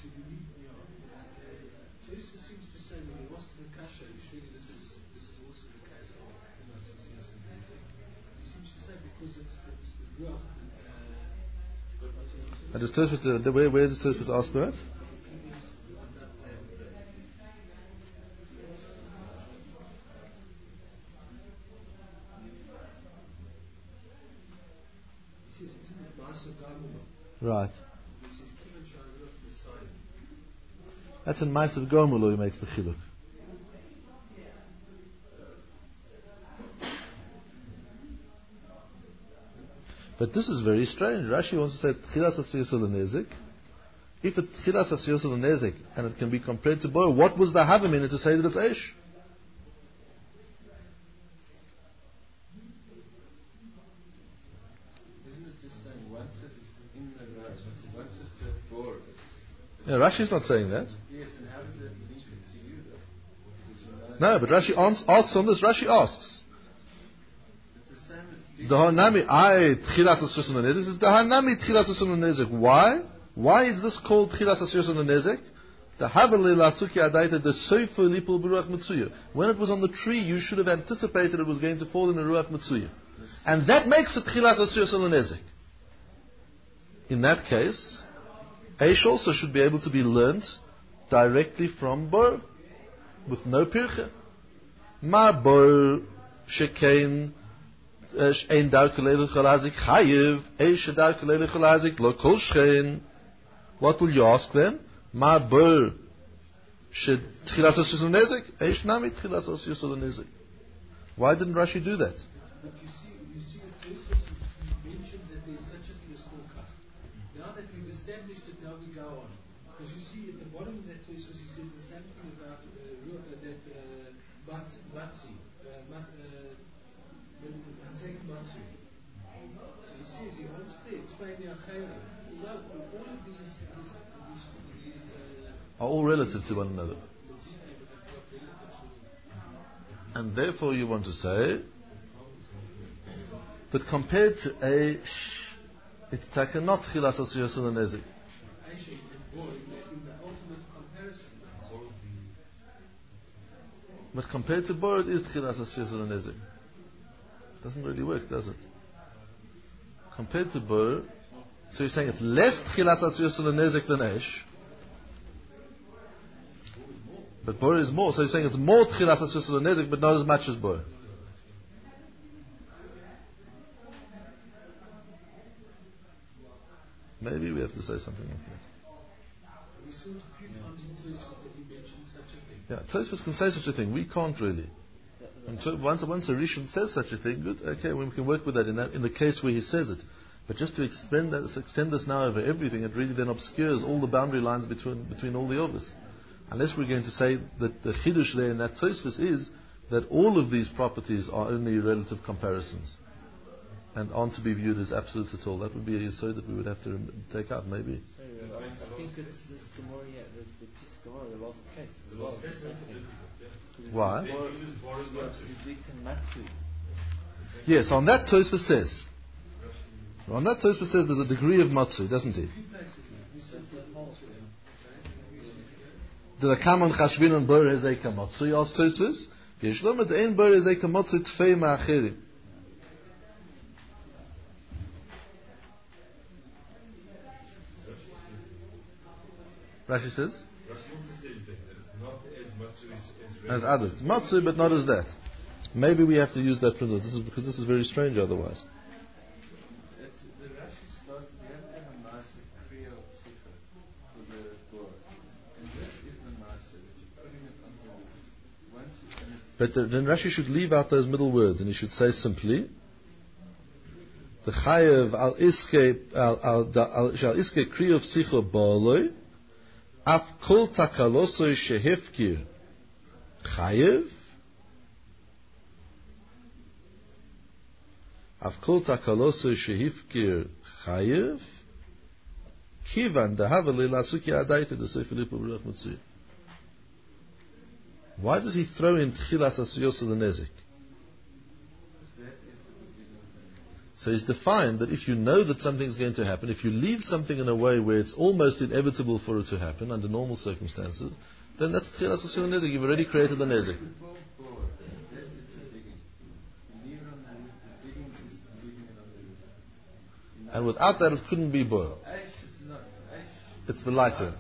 And does Tosfos, where does Tosfos ask that? Right. That's in Ma'asav Gomer he makes the chiluk. But this is very strange. Rashi wants to say Tchilas Asiyos Nezek. If it's Tchilas Asiyos Nezek and it can be compared to Bor, what was the Havim in it to say that it's Eish? Yeah, Rashi's not saying that. Yes, and how does that link it to you though? No, but Rashi asks on this. Rashi asks. It's the same as The Hanami, Tchilas Asiyos Nezek is the Hanami Tchilas Asiyos Nezek. Why? Why is this called Tchilas Asiyos Nezek? The Havali Lasuki Adaita the Sofer Lipul Beruach Mitzuya. When it was on the tree, you should have anticipated it was going to fall in a Ruach Mitzuya, and that makes it Tchilas Asiyos Nezek. In that case, Eish also should be able to be learnt directly from Bor, with no pircha. Ma Bor shekein ein darkelele chalazik chayiv, eish darkelele chalazik lo kol shein. What will you ask then? Ma Bor she tchilas asiyos nezek, eish nami tchilas asiyos nezek. Why didn't Rashi do that? But you see that Tosfos mentions that there is such a thing as kol kach. Now that we've established it, now we go on. Because you see at the bottom of that Tosfos he says the same thing about Matzi. Matzi. So he says he wants to explain the Achayra. All of these are all relative to one another. And therefore you want to say that compared to Eish, it's taken not Tchilas Asiyos Nezek. But compared to Bor, it is Tchilas Asiyos Nezek. Doesn't really work, does it? Compared to Bor, so you're saying it's less Tchilas Asiyos Nezek than Eish, but Bor is more. So you're saying it's more Tchilas Asiyos Nezek, but not as much as Bor. Maybe we have to say something like that. we saw it a few times in Tosfos that he mentioned such a thing. Yeah, Tosfos can say such a thing. We can't really. And once a Rishon says such a thing, good. Okay, we can work with that in the case where he says it. But just to extend this now over everything, it really then obscures all the boundary lines between all the others. Unless we're going to say that the chidush there in that Tosfos is that all of these properties are only relative comparisons and aren't to be viewed as absolutes at all. That would be a yesod that we would have to take out, maybe. Sorry, I think it's this Gemara, the piece of Gemara, the last case as well. Why? Matsu. Yes, on that Tosfos says. On that Tosfos says there's a degree of matsu, doesn't he? Did I come on Chashvin and Bor Hezei Kamotsu? He asked Tosfos. Yeshlom et ein Bor Hezei Kamotsu Tfei Ma'achirim. Rashi says? Rashi also says that it's not as matzu As others. Matsu, but not as that. Maybe we have to use that principle. This is because this is very strange otherwise. The Rashi starts, you have to have a nice kriya sikha for the board. And this is the nice, that you're putting it on the roof. Once you finish. But then Rashi should leave out those middle words and he should say simply the chayev al iske shall iske kriya sikha ba'aloi af kol takalosoi shehefkir chayev af kol takalosoi shehefkir chayev kivan dahavali lasuki adaita the Sefer Lipa B'Ruach Mitzvah. Why does he throw in Tchilas Asiyos the Nezik? So he's defined that if you know that something is going to happen, if you leave something in a way where it's almost inevitable for it to happen under normal circumstances, then that's Tchilas Asiyos the Nezik. You've already created the Nezik. And without that it couldn't be Bor. It's the lighter.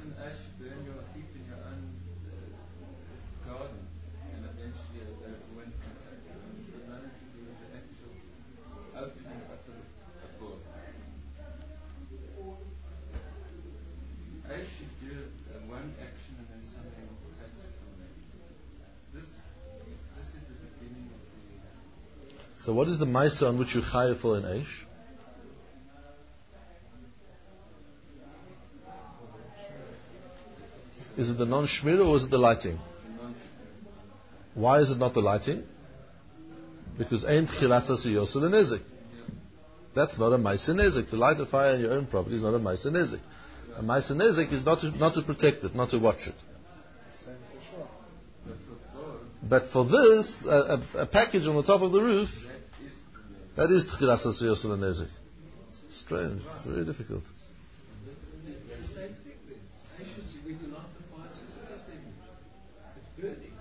So what is the Maisa on which you chayav for an Eish? Is it the non-shmira or is it the lighting? Why is it not the lighting? Because ain't tchilas asiyos the nezik. That's not a Maisa nezik. To light a fire in your own property is not a Maisa nezik. A Maisa nezik is not to protect it, not to watch it. But for this, a package on the top of the roof, that is tchilas asiyos the nezik. Strange. It's very difficult. It's the same thing then. Ashes, when you light the fire, it's burning.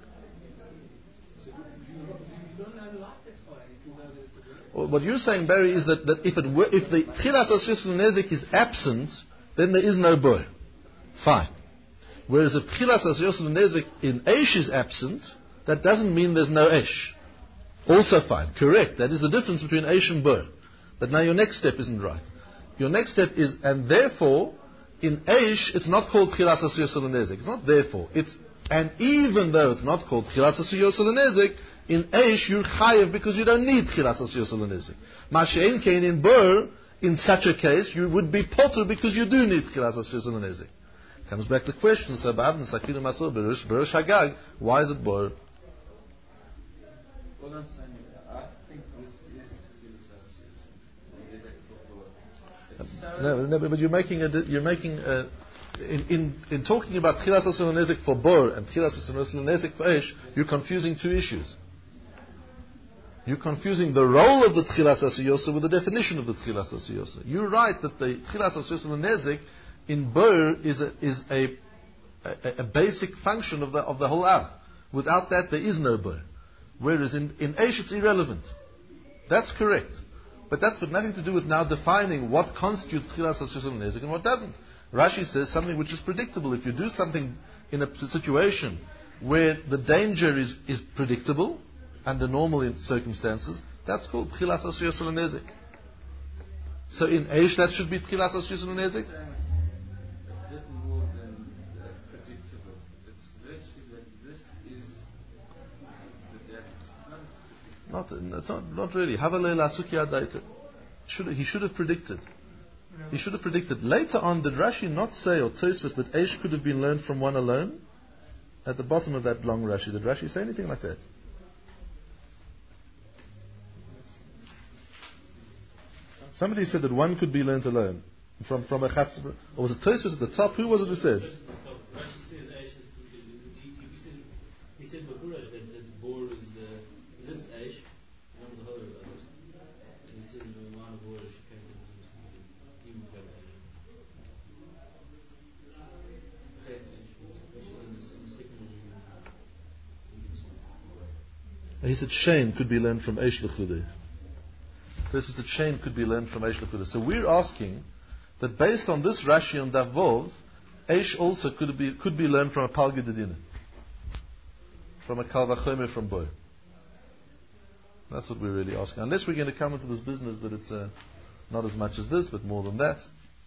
So you don't know how to light that fire if you know that it's burning. Well, what you're saying, Barry, is that if the tchilas asiyos nezik is absent, then there is no bor. Fine. Whereas if tchilas asiyos nezik in Eish is absent, that doesn't mean there's no Eish. Also fine. Correct. That is the difference between Eish and bor. But now your next step isn't right. Your next step is, and therefore, in Eish, it's not called tchilas asiyos nezik. It's not therefore. And even though it's not called tchilas asiyos nezik, in Eish you're chayev because you don't need tchilas asiyos nezik. Ma'ashein kein in bor, in such a case, you would be potter because you do need tchilas asiyos nezik. Comes back to the question, so Ba'avn Sakinu Masor Berush Hagag, why is it bor? All I'm saying is, I think this is tchilas asiyos for bor. No, but you're making in talking about tchilas asiyos nezik for bor and tchilas asiyos nezik for Eish, you're confusing two issues. You're confusing the role of the tchilas asiyos with the definition of the tchilas asiyos. You're right that the tchilas asiyos nezik in bor is a basic function of the whole av. Without that, there is no bor. Whereas in Eish it's irrelevant. That's correct. But that's got nothing to do with now defining what constitutes tchilas asiyos nezik and what doesn't. Rashi says something which is predictable. If you do something in a situation where the danger is predictable under normal circumstances, that's called tchilas asiyos nezik. So in Eish that should be tchilas asiyos nezik. A bit more than predictable. It's virtually that this is the death. It's not really. Havalei lasuki adaita. He should have predicted. He should have predicted. Later on, did Rashi not say, or Tosfos, that Eish could have been learned from one alone? at the bottom of that long Rashi. Did Rashi say anything like that? Somebody said that one could be learnt alone from a chatzah. Or was it Tosfos at the top? Who was it who said? Rashi says Aish he said Befurash that the bor is this Aish, not the whole of others. And he says in the amount of bor she came to he would go He said Shane could be learned from Aish L'chudei. This is that Shane could be learned from Aish L'chudei. So we're asking that based on this Rashi on Daf Vov, Aish also could be learned from a Palgi Dedina, from a Kal Vachomer from Boy. That's what we're really asking. Unless we're going to come into this business that it's not as much as this, but more than that.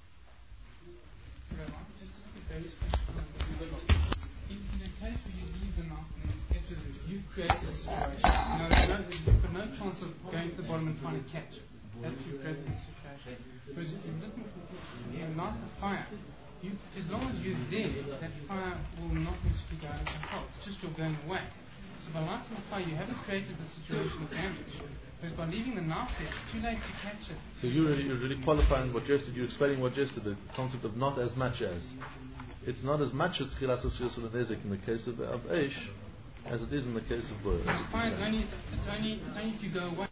You've created a situation. You've got no chance of going to the bottom and trying to catch it. That's you've created the situation. Whereas if you're looking for light the fire, as long as you're there, that fire will not necessarily go out of control. It's just you're going away. So by lighting the fire, you haven't created the situation of damage. Whereas by leaving the knife there, it's too late to catch it. So you're really qualifying what Jess said. You're explaining what Jess said, the concept of not as much as. It's not as much as Chilas Yosel and Nezek in the case of Aish as it is in the case of Boer. Fire, it's only if you go away.